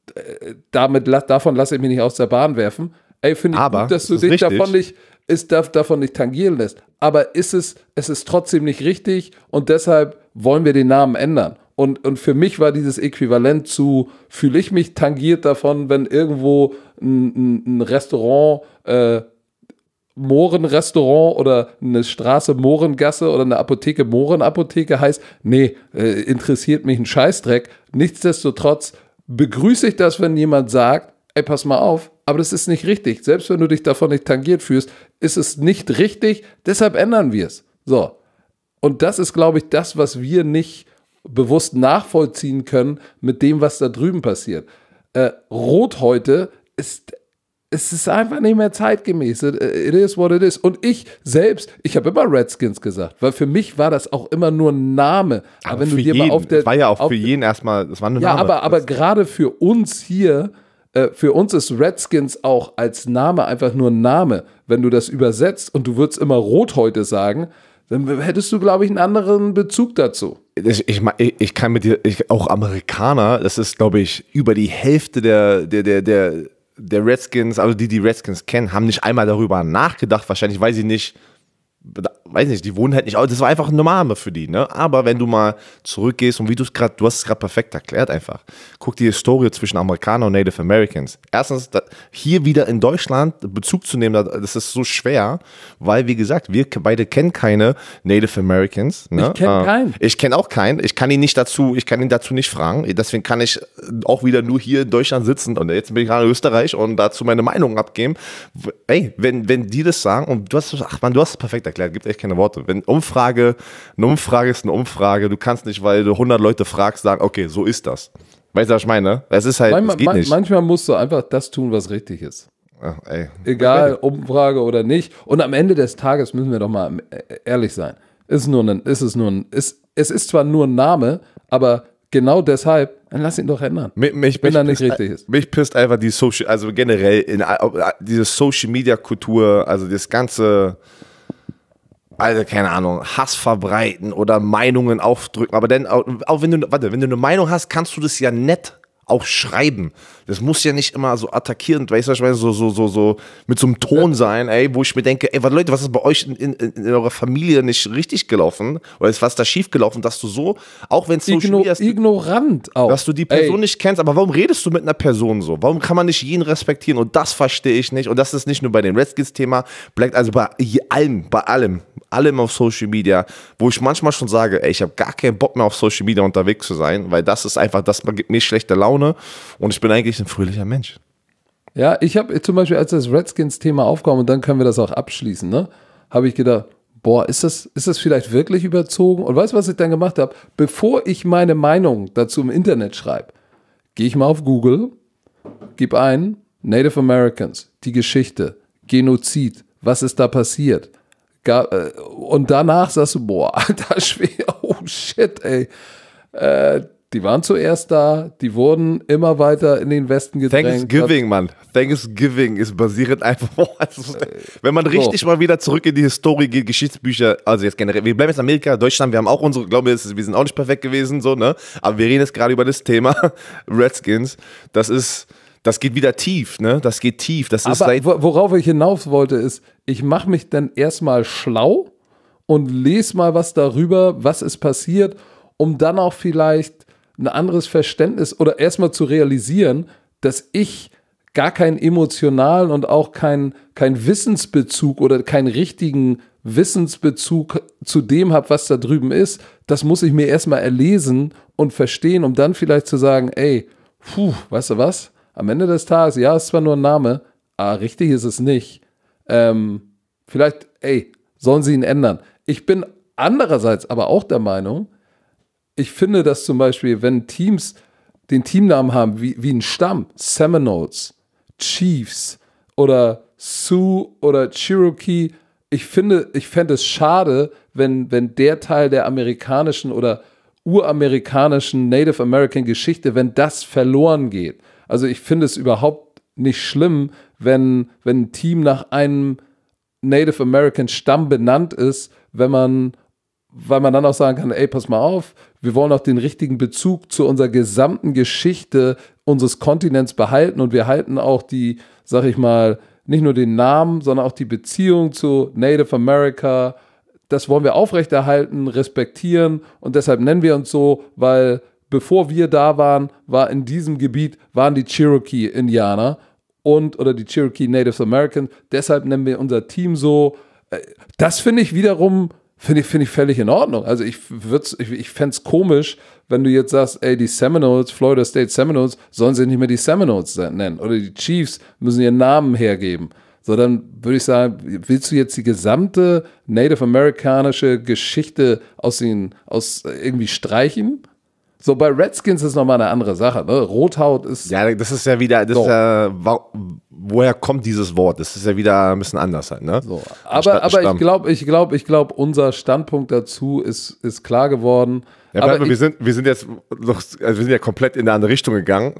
davon lasse ich mich nicht aus der Bahn werfen. Ey, finde ich gut, dass du dich davon nicht tangieren lässt. Aber es ist trotzdem nicht richtig und deshalb wollen wir den Namen ändern. Und für mich war dieses Äquivalent zu, fühle ich mich tangiert davon, wenn irgendwo ein Restaurant, Mohrenrestaurant oder eine Straße Mohrengasse oder eine Apotheke Mohrenapotheke heißt, nee, interessiert mich ein Scheißdreck. Nichtsdestotrotz begrüße ich das, wenn jemand sagt, ey, pass mal auf, aber das ist nicht richtig. Selbst wenn du dich davon nicht tangiert fühlst, ist es nicht richtig, deshalb ändern wir es. So. Und das ist, glaube ich, das, was wir nicht bewusst nachvollziehen können mit dem, was da drüben passiert. Rothäute ist es ist einfach nicht mehr zeitgemäß. It is what it is. Und ich habe immer Redskins gesagt, weil für mich war das auch immer nur ein Name. Aber wenn du dir mal auf der. Das war ja auch für jeden erstmal, das war nur ein Name. Ja, aber gerade für uns hier, für uns ist Redskins auch als Name einfach nur ein Name. Wenn du das übersetzt und du würdest immer Rothäute sagen, dann hättest du, glaube ich, einen anderen Bezug dazu. Ich kann mit dir, auch Amerikaner, das ist, glaube ich, über die Hälfte der Redskins, also die Redskins kennen, haben nicht einmal darüber nachgedacht, wahrscheinlich, weil sie nicht, weiß nicht, die wohnen halt nicht, das war einfach ein Name für die, ne? Aber wenn du mal zurückgehst und du hast es gerade perfekt erklärt einfach, guck die Historie zwischen Amerikanern und Native Americans. Erstens, hier wieder in Deutschland Bezug zu nehmen, das ist so schwer, weil, wie gesagt, wir beide kennen keine Native Americans. Ne? Ich kenne keinen. Ich kenne auch keinen. Ich kann ihn dazu nicht fragen. Deswegen kann ich auch wieder nur hier in Deutschland sitzen und jetzt bin ich gerade in Österreich und dazu meine Meinung abgeben. Ey, wenn die das sagen und du hast es perfekt erklärt, gibt echt keine Worte. Wenn eine Umfrage ist eine Umfrage, du kannst nicht, weil du 100 Leute fragst, sagen, okay, so ist das. Weißt du, was ich meine? Es ist halt, es geht nicht. Manchmal musst du einfach das tun, was richtig ist. Ach, ey. Egal, Umfrage oder nicht. Und am Ende des Tages müssen wir doch mal ehrlich sein. Es ist zwar nur ein Name, aber genau deshalb, dann lass ihn doch ändern. Wenn er nicht richtig ist. Mich pisst einfach die also generell diese Social-Media-Kultur, also das ganze, also keine Ahnung, Hass verbreiten oder Meinungen aufdrücken. Aber dann, auch wenn du eine Meinung hast, kannst du das ja nett auch schreiben. Das muss ja nicht immer so attackierend, weißt du, so mit so einem Ton sein, ey, wo ich mir denke, ey, Leute, was ist bei euch in eurer Familie nicht richtig gelaufen? Oder ist was da schief gelaufen, dass du so, auch wenn es Social Media ist, ignorant auch. Dass du die Person nicht kennst, aber warum redest du mit einer Person so? Warum kann man nicht jeden respektieren? Und das verstehe ich nicht. Und das ist nicht nur bei dem Redskins-Thema, bleibt also bei allem auf Social Media, wo ich manchmal schon sage, ey, ich habe gar keinen Bock mehr auf Social Media unterwegs zu sein, weil das ist einfach, das gibt mir schlechte Laune und ich bin eigentlich ein fröhlicher Mensch. Ja, ich habe zum Beispiel, als das Redskins-Thema aufkam, und dann können wir das auch abschließen, ne, habe ich gedacht, boah, ist das vielleicht wirklich überzogen? Und weißt du, was ich dann gemacht habe? Bevor ich meine Meinung dazu im Internet schreibe, gehe ich mal auf Google, gebe ein, Native Americans, die Geschichte, Genozid, was ist da passiert? Und danach sagst du, boah, alter Schwede, oh shit, ey. Die waren zuerst da, die wurden immer weiter in den Westen gedrängt. Thanksgiving, Mann. Thanksgiving ist basierend einfach, wenn man richtig mal wieder zurück in die Historie geht, Geschichtsbücher, also jetzt generell, wir bleiben jetzt in Amerika, Deutschland, wir haben auch unsere, glaube ich, wir sind auch nicht perfekt gewesen, so, ne? Aber wir reden jetzt gerade über das Thema Redskins. Das geht wieder tief, ne? Das geht tief. Das ist aber worauf ich hinaus wollte, ist, ich mache mich dann erstmal schlau und lese mal was darüber, was ist passiert, um dann auch vielleicht ein anderes Verständnis oder erstmal zu realisieren, dass ich gar keinen emotionalen und auch keinen Wissensbezug oder keinen richtigen Wissensbezug zu dem habe, was da drüben ist. Das muss ich mir erstmal erlesen und verstehen, um dann vielleicht zu sagen, ey, weißt du was? Am Ende des Tages, ja, ist zwar nur ein Name, aber richtig ist es nicht. Vielleicht, sollen sie ihn ändern. Ich bin andererseits aber auch der Meinung, ich finde, dass zum Beispiel, wenn Teams den Teamnamen haben, wie ein Stamm, Seminoles, Chiefs oder Sioux oder Cherokee, ich fände es schade, wenn der Teil der amerikanischen oder uramerikanischen Native American Geschichte, wenn das verloren geht. Also ich finde es überhaupt nicht schlimm, wenn ein Team nach einem Native American Stamm benannt ist, weil man dann auch sagen kann, ey, pass mal auf, wir wollen auch den richtigen Bezug zu unserer gesamten Geschichte unseres Kontinents behalten und wir halten auch die, sag ich mal, nicht nur den Namen, sondern auch die Beziehung zu Native America, das wollen wir aufrechterhalten, respektieren und deshalb nennen wir uns so, weil bevor wir da waren, in diesem Gebiet waren die Cherokee-Indianer oder die Cherokee Native Americans, deshalb nennen wir unser Team so. Das finde ich wiederum Finde ich völlig in Ordnung. Also ich fände es komisch, wenn du jetzt sagst, ey, die Seminoles, Florida State Seminoles, sollen sie nicht mehr die Seminoles nennen. Oder die Chiefs müssen ihren Namen hergeben. So, dann würde ich sagen, willst du jetzt die gesamte Native Amerikanische Geschichte aus irgendwie streichen? So, bei Redskins ist nochmal eine andere Sache. Ne? Rothaut ist. Ja, das ist ja wieder, woher kommt dieses Wort? Das ist ja wieder ein bisschen anders halt, ne? So. Aber ich glaube, unser Standpunkt dazu ist klar geworden. Ja, aber wir sind jetzt noch, also wir sind ja komplett in eine andere Richtung gegangen.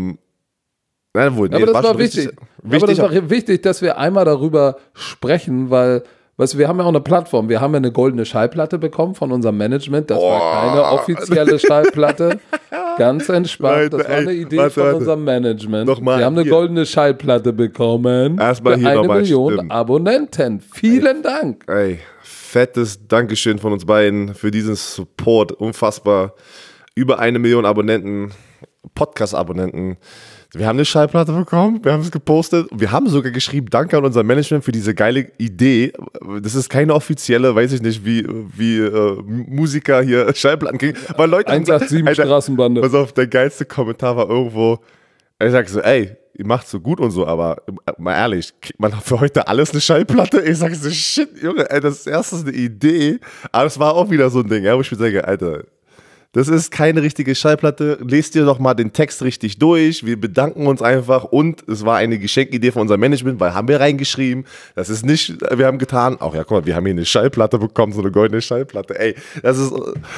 Nein, wohl, nee, aber das war wichtig. Aber das war wichtig, dass wir einmal darüber sprechen, weil, weißt du, wir haben ja auch eine Plattform. Wir haben ja eine goldene Schallplatte bekommen von unserem Management. Das war keine offizielle Schallplatte. Ganz entspannt. Das war eine Idee von unserem Management. Nochmal, wir haben eine goldene Schallplatte bekommen. Erstmal für hier 1 nochmal Million stimmen. Abonnenten. Vielen Dank. Ey, fettes Dankeschön von uns beiden für diesen Support. Unfassbar. Über 1 Million Abonnenten, Podcast-Abonnenten. Wir haben eine Schallplatte bekommen, wir haben es gepostet. Wir haben sogar geschrieben, danke an unser Management für diese geile Idee. Das ist keine offizielle, weiß ich nicht, wie Musiker hier Schallplatten kriegen. Weil Leute 187 Alter, Straßenbande. Pass auf, der geilste Kommentar war irgendwo, ich sag so, ey, ihr macht so gut und so, aber mal ehrlich, kriegt man für heute alles eine Schallplatte? Ich sag so, shit, Junge, ey, das ist erstens eine Idee, aber es war auch wieder so ein Ding, ja, wo ich mir sage, Alter, das ist keine richtige Schallplatte. Lest dir doch mal den Text richtig durch. Wir bedanken uns einfach. Und es war eine Geschenkidee von unserem Management, weil haben wir reingeschrieben. Das ist nicht, wir haben getan. Auch ja, guck mal, wir haben hier eine Schallplatte bekommen, so eine goldene Schallplatte. Ey, das ist,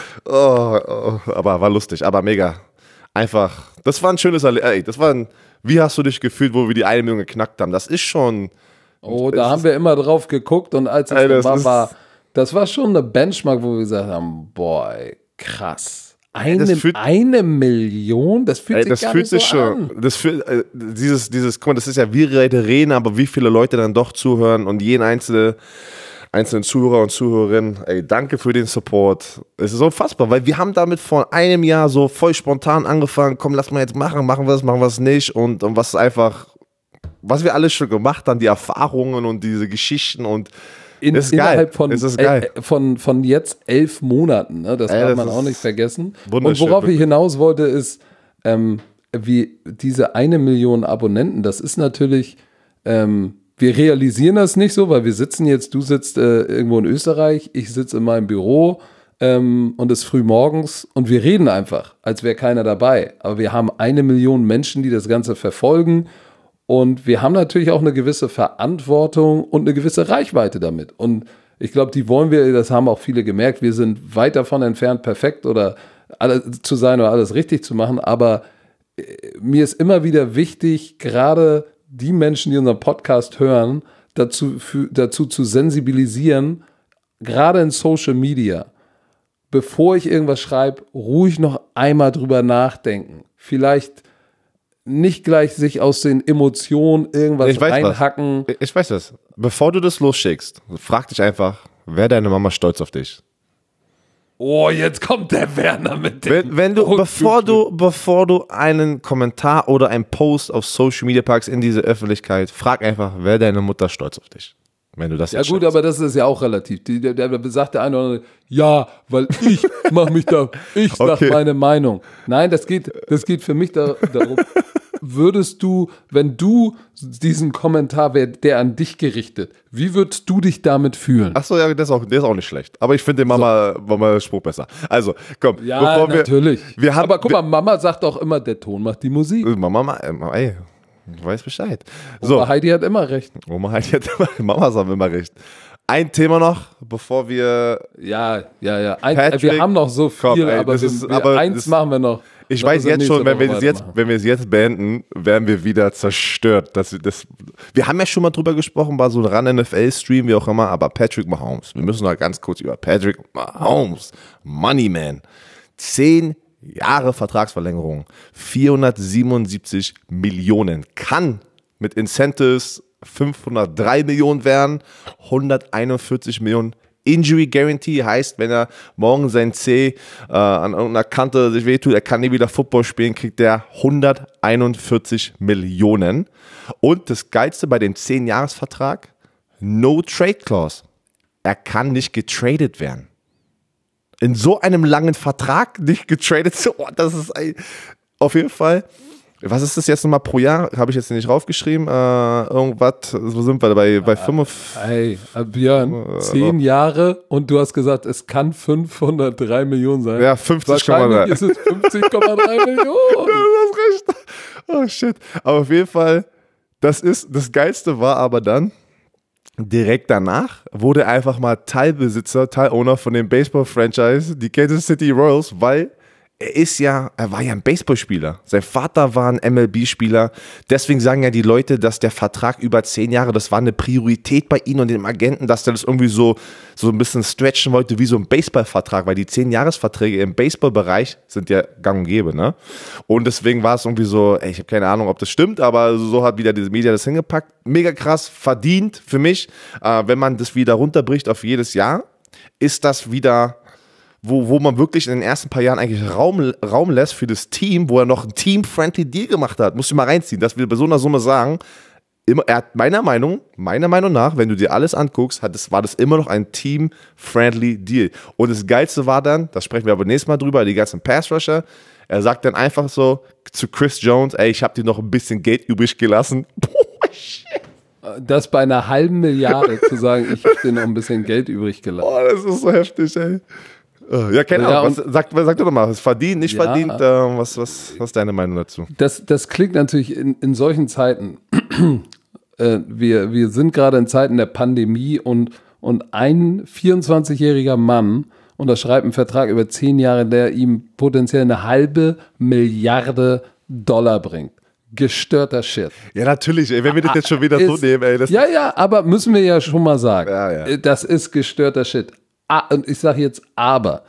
aber war lustig, aber mega. Einfach, das war ein schönes Erlebnis. Ey, wie hast du dich gefühlt, wo wir die 1 Million geknackt haben? Das ist schon. Oh, da haben wir immer drauf geguckt und als es war, das war schon eine Benchmark, wo wir gesagt haben, boah, ey, krass. Eine Million? Das fühlt sich gar nicht so an. Das fühlt, guck mal, das ist ja, wir reden, aber wie viele Leute dann doch zuhören und jeden einzelnen Zuhörer und Zuhörerin, ey, danke für den Support. Es ist unfassbar, weil wir haben damit vor einem Jahr so voll spontan angefangen, komm, lass mal jetzt machen wir es nicht und was einfach, was wir alles schon gemacht haben, die Erfahrungen und diese Geschichten und innerhalb von jetzt 11 Monaten, ne? Das darf man auch nicht vergessen. Und worauf ich hinaus wollte, ist, wie diese 1 Million Abonnenten, das ist natürlich, wir realisieren das nicht so, weil wir sitzen jetzt, du sitzt irgendwo in Österreich, ich sitze in meinem Büro und es ist früh morgens und wir reden einfach, als wäre keiner dabei. Aber wir haben 1 Million Menschen, die das Ganze verfolgen. Und wir haben natürlich auch eine gewisse Verantwortung und eine gewisse Reichweite damit. Und ich glaube, die wollen wir, das haben auch viele gemerkt, wir sind weit davon entfernt, perfekt oder alles zu sein oder alles richtig zu machen. Aber mir ist immer wieder wichtig, gerade die Menschen, die unseren Podcast hören, dazu zu sensibilisieren, gerade in Social Media, bevor ich irgendwas schreibe, ruhig noch einmal drüber nachdenken. Vielleicht nicht gleich sich aus den Emotionen irgendwas reinhacken. Ich weiß was. Bevor du das losschickst, frag dich einfach, wäre deine Mama stolz auf dich? Oh, jetzt kommt der Werner mit dem. Bevor du einen Kommentar oder einen Post auf Social Media packst in diese Öffentlichkeit, frag einfach, wäre deine Mutter stolz auf dich? Wenn du das ja gut, aber das ist ja auch relativ. Der sagt der eine oder andere, ja, weil ich mache mich da, ich sag meine Meinung. Nein, das geht für mich darum, würdest du, wenn du diesen Kommentar wäre, der an dich gerichtet, wie würdest du dich damit fühlen? Achso, ja, der ist auch nicht schlecht. Aber ich finde den Mama-Spruch besser. Also, komm. Ja, natürlich. Aber guck mal, Mama sagt auch immer, der Ton macht die Musik. Mama, ey. Du weißt Bescheid. Oma Heidi hat immer recht. Mamas haben immer recht. Ein Thema noch, bevor wir. Ja. Wir haben noch so viel, eins machen wir noch. Ich weiß jetzt schon, wenn wir es jetzt beenden, werden wir wieder zerstört. Wir haben ja schon mal drüber gesprochen, war so ein Run-NFL-Stream, wie auch immer, aber Patrick Mahomes. Wir müssen noch ganz kurz über Patrick Mahomes, Moneyman. 10 Jahre Vertragsverlängerung, 477 Millionen, kann mit Incentives 503 Millionen werden, 141 Millionen Injury Guarantee, heißt, wenn er morgen sein C an irgendeiner Kante sich wehtut, er kann nie wieder Football spielen, kriegt er 141 Millionen. Und das Geilste bei dem 10-Jahres-Vertrag, No Trade Clause. Er kann nicht getradet werden. In so einem langen Vertrag nicht getradet, das ist auf jeden Fall. Was ist das jetzt nochmal pro Jahr? Habe ich jetzt nicht raufgeschrieben. Irgendwas, so sind wir bei 5. Hey, Björn, 10 Jahre und du hast gesagt, es kann 503 Millionen sein. Ja, 50,3. Wahrscheinlich ist es 50,3 Millionen. Du hast recht. Oh shit. Aber auf jeden Fall, das Geilste war aber dann, direkt danach wurde er einfach mal Teilbesitzer, Teilowner von dem Baseball-Franchise, die Kansas City Royals, weil er war ja ein Baseballspieler. Sein Vater war ein MLB-Spieler. Deswegen sagen ja die Leute, dass der Vertrag über 10 Jahre, das war eine Priorität bei ihm und dem Agenten, dass der das irgendwie so ein bisschen stretchen wollte wie so ein Baseballvertrag, weil die 10-Jahres-Verträge im Baseballbereich sind ja gang und gäbe, ne? Und deswegen war es irgendwie so, ich habe keine Ahnung, ob das stimmt, aber so hat wieder diese Media das hingepackt. Mega krass, verdient für mich. Wenn man das wieder runterbricht auf jedes Jahr, ist das wieder wo man wirklich in den ersten paar Jahren eigentlich Raum lässt für das Team, wo er noch ein Team-Friendly Deal gemacht hat. Musst du mal reinziehen, dass wir bei so einer Summe sagen, er hat meiner Meinung nach, wenn du dir alles anguckst, war das immer noch ein Team-Friendly Deal. Und das Geilste war dann, das sprechen wir aber nächstes Mal drüber, die ganzen Pass-Rusher, er sagt dann einfach so zu Chris Jones, ich habe dir noch ein bisschen Geld übrig gelassen. Boah, shit. Das bei einer halben Milliarde zu sagen, ich habe dir noch ein bisschen Geld übrig gelassen. Boah, das ist so heftig, ey. Ja, keine Ahnung. Sag doch mal, ist verdient, nicht verdient? Was ist deine Meinung dazu? Das klingt natürlich in solchen Zeiten. Wir sind gerade in Zeiten der Pandemie und ein 24-jähriger Mann unterschreibt einen Vertrag über 10 Jahre, der ihm potenziell eine halbe Milliarde Dollar bringt. Gestörter Shit. Ja, natürlich, ey, wenn wir das jetzt schon wieder so nehmen, ey. Ja, aber müssen wir ja schon mal sagen. Ja. Das ist gestörter Shit. Und ich sage jetzt aber,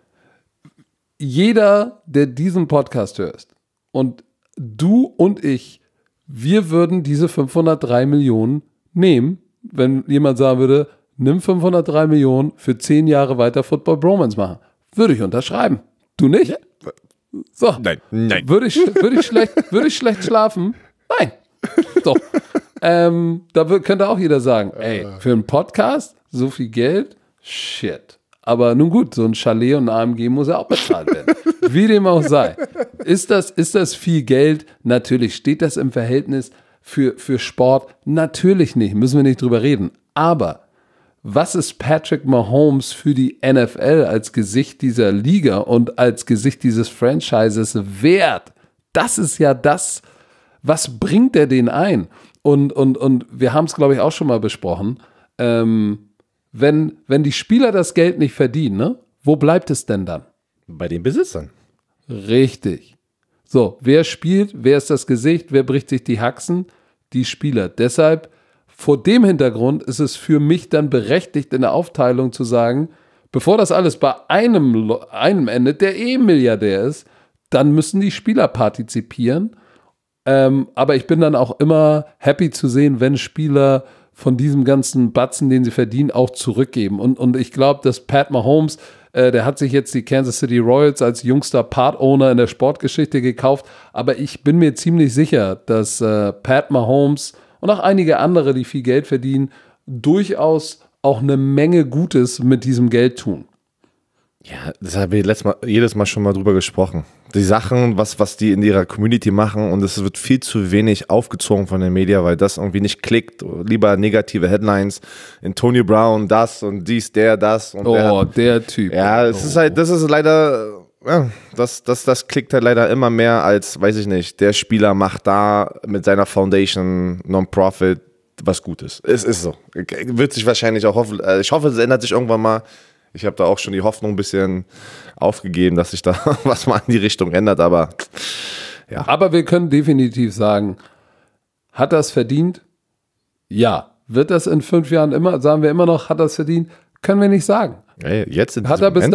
jeder, der diesen Podcast hört und du und ich, wir würden diese 503 Millionen nehmen, wenn jemand sagen würde, nimm 503 Millionen für 10 Jahre weiter Football Bromance machen. Würde ich unterschreiben. Du nicht? Ja. So. Nein. Würde ich schlecht schlafen? Nein. So. Da könnte auch jeder sagen, für einen Podcast so viel Geld? Shit. Aber nun gut, so ein Chalet und ein AMG muss ja auch bezahlt werden. Wie dem auch sei. Ist das viel Geld? Natürlich. Steht das im Verhältnis für Sport? Natürlich nicht. Müssen wir nicht drüber reden. Aber was ist Patrick Mahomes für die NFL als Gesicht dieser Liga und als Gesicht dieses Franchises wert? Das ist ja das, was bringt er denen ein? Und wir haben es, glaube ich, auch schon mal besprochen. Wenn die Spieler das Geld nicht verdienen, ne, wo bleibt es denn dann? Bei den Besitzern. Richtig. So, wer spielt, wer ist das Gesicht, wer bricht sich die Haxen? Die Spieler. Deshalb, vor dem Hintergrund ist es für mich dann berechtigt, in der Aufteilung zu sagen, bevor das alles bei einem endet, der Milliardär ist, dann müssen die Spieler partizipieren. Aber ich bin dann auch immer happy zu sehen, wenn Spieler von diesem ganzen Batzen, den sie verdienen, auch zurückgeben. Und ich glaube, dass Pat Mahomes, der hat sich jetzt die Kansas City Royals als jüngster Part-Owner in der Sportgeschichte gekauft, aber ich bin mir ziemlich sicher, dass Pat Mahomes und auch einige andere, die viel Geld verdienen, durchaus auch eine Menge Gutes mit diesem Geld tun. Ja, das haben wir jedes Mal schon mal drüber gesprochen. Die Sachen, was die in ihrer Community machen, und es wird viel zu wenig aufgezogen von den Medien, weil das irgendwie nicht klickt. Lieber negative Headlines. Antonio Brown, das und dies, das. Und der Typ. Ja, es ist halt, das ist leider, ja, das klickt halt leider immer mehr als, weiß ich nicht, der Spieler macht da mit seiner Foundation Non-Profit was Gutes. Es ist so. Wird sich wahrscheinlich auch hoffen, ich hoffe, es ändert sich irgendwann mal. Ich habe da auch schon die Hoffnung ein bisschen aufgegeben, dass sich da was mal in die Richtung ändert, aber ja. Aber wir können definitiv sagen, hat das verdient? Ja. Wird das in 5 Jahren immer, sagen wir immer noch, hat das verdient? Können wir nicht sagen. Hey, jetzt in hat er bis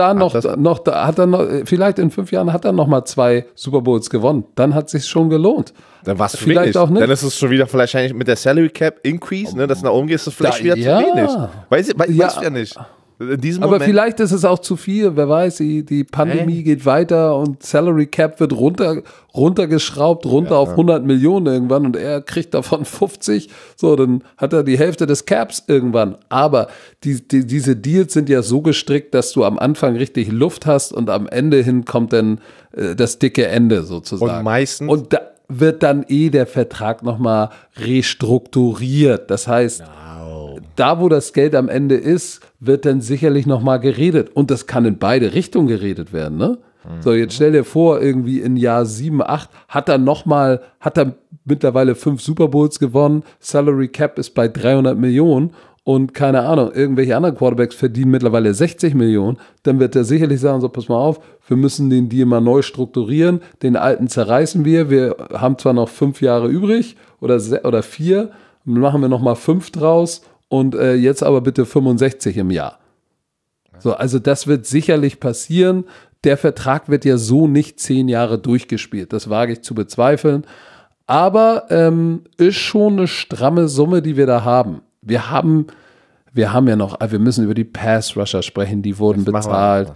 dahin vielleicht in 5 Jahren hat er noch mal 2 Super Bowls gewonnen. Dann hat es sich schon gelohnt. Dann war es vielleicht wenig. Auch nicht. Dann ist es schon wieder wahrscheinlich mit der Salary Cap Increase, ne, dass nach oben geht, ist es vielleicht wieder zu wenig. Weiß ich ja nicht. In diesem aber Moment. Vielleicht ist es auch zu viel, wer weiß, die Pandemie geht weiter und Salary Cap wird runtergeschraubt, auf 100 Millionen irgendwann und er kriegt davon 50, so, dann hat er die Hälfte des Caps irgendwann. Aber diese Deals sind ja so gestrickt, dass du am Anfang richtig Luft hast und am Ende hin kommt dann das dicke Ende sozusagen. Und meistens. Und da wird dann der Vertrag nochmal restrukturiert. Das heißt, da, wo das Geld am Ende ist, wird dann sicherlich nochmal geredet. Und das kann in beide Richtungen geredet werden, ne? So, jetzt stell dir vor, irgendwie in Jahr 7, 8 hat er mittlerweile 5 Super Bowls gewonnen, Salary Cap ist bei 300 Millionen und keine Ahnung, irgendwelche anderen Quarterbacks verdienen mittlerweile 60 Millionen, dann wird er sicherlich sagen, so pass mal auf, wir müssen den Deal mal neu strukturieren, den alten zerreißen wir haben zwar noch 5 Jahre übrig oder 4, dann machen wir nochmal 5 draus und jetzt aber bitte 65 im Jahr. So, also das wird sicherlich passieren. Der Vertrag wird ja so nicht 10 Jahre durchgespielt, das wage ich zu bezweifeln, aber ist schon eine stramme Summe, die wir da haben. Wir müssen über die Pass-Rusher sprechen, die wurden bezahlt.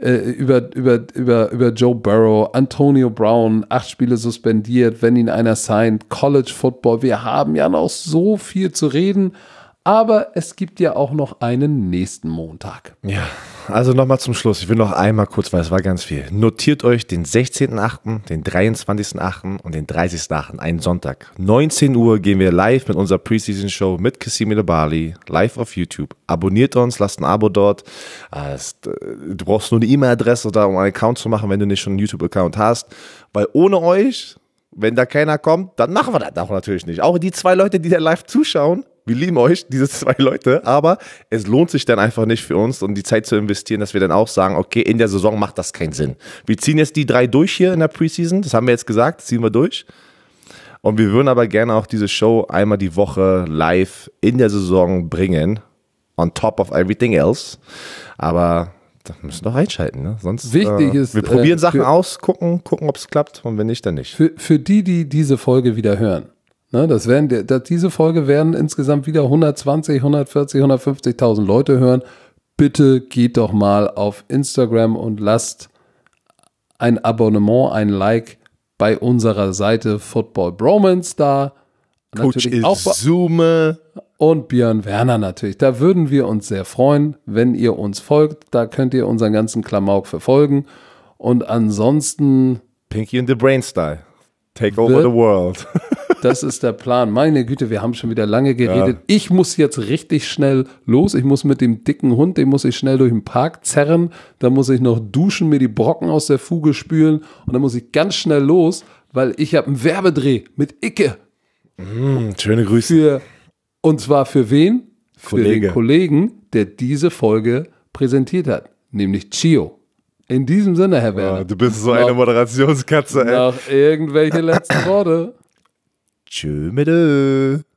Über Joe Burrow, Antonio Brown, 8 Spiele suspendiert, wenn ihn einer signed, College Football. Wir haben ja noch so viel zu reden, aber es gibt ja auch noch einen nächsten Montag. Ja, also nochmal zum Schluss. Ich will noch einmal kurz, weil es war ganz viel. Notiert euch den 16.8., den 23.8. und den 30.8., einen Sonntag. 19 Uhr gehen wir live mit unserer Preseason-Show mit Kassim Edebali, live auf YouTube. Abonniert uns, lasst ein Abo dort. Du brauchst nur eine E-Mail-Adresse da, um einen Account zu machen, wenn du nicht schon einen YouTube-Account hast. Weil ohne euch, wenn da keiner kommt, dann machen wir das auch natürlich nicht. Auch die 2 Leute, die da live zuschauen, wir lieben euch, diese 2 Leute, aber es lohnt sich dann einfach nicht für uns, um die Zeit zu investieren, dass wir dann auch sagen, okay, in der Saison macht das keinen Sinn. Wir ziehen jetzt die 3 durch hier in der Preseason, das haben wir jetzt gesagt, das ziehen wir durch. Und wir würden aber gerne auch diese Show einmal die Woche live in der Saison bringen, on top of everything else. Aber da müssen wir doch einschalten, ne? Sonst, wichtig ist, wir probieren Sachen aus, gucken, ob es klappt und wenn nicht, dann nicht. Für die diese Folge wieder hören. Ne, diese Folge werden insgesamt wieder 120, 140, 150.000 Leute hören. Bitte geht doch mal auf Instagram und lasst ein Abonnement, ein Like bei unserer Seite Football Bromance da. Coach Izume und Björn Werner natürlich. Da würden wir uns sehr freuen, wenn ihr uns folgt. Da könnt ihr unseren ganzen Klamauk verfolgen. Und ansonsten Pinky and the Brain Style. Take over the world. Das ist der Plan. Meine Güte, wir haben schon wieder lange geredet. Ja. Ich muss jetzt richtig schnell los. Ich muss mit dem dicken Hund, den muss ich schnell durch den Park zerren. Dann muss ich noch duschen, mir die Brocken aus der Fuge spülen. Und dann muss ich ganz schnell los, weil ich habe einen Werbedreh mit Icke. Schöne Grüße. Und zwar für wen? Für den Kollegen, der diese Folge präsentiert hat. Nämlich Chio. In diesem Sinne, Herr Werner. Du bist so eine Moderationskatze, ey. Noch irgendwelche letzten Worte. Tschö mit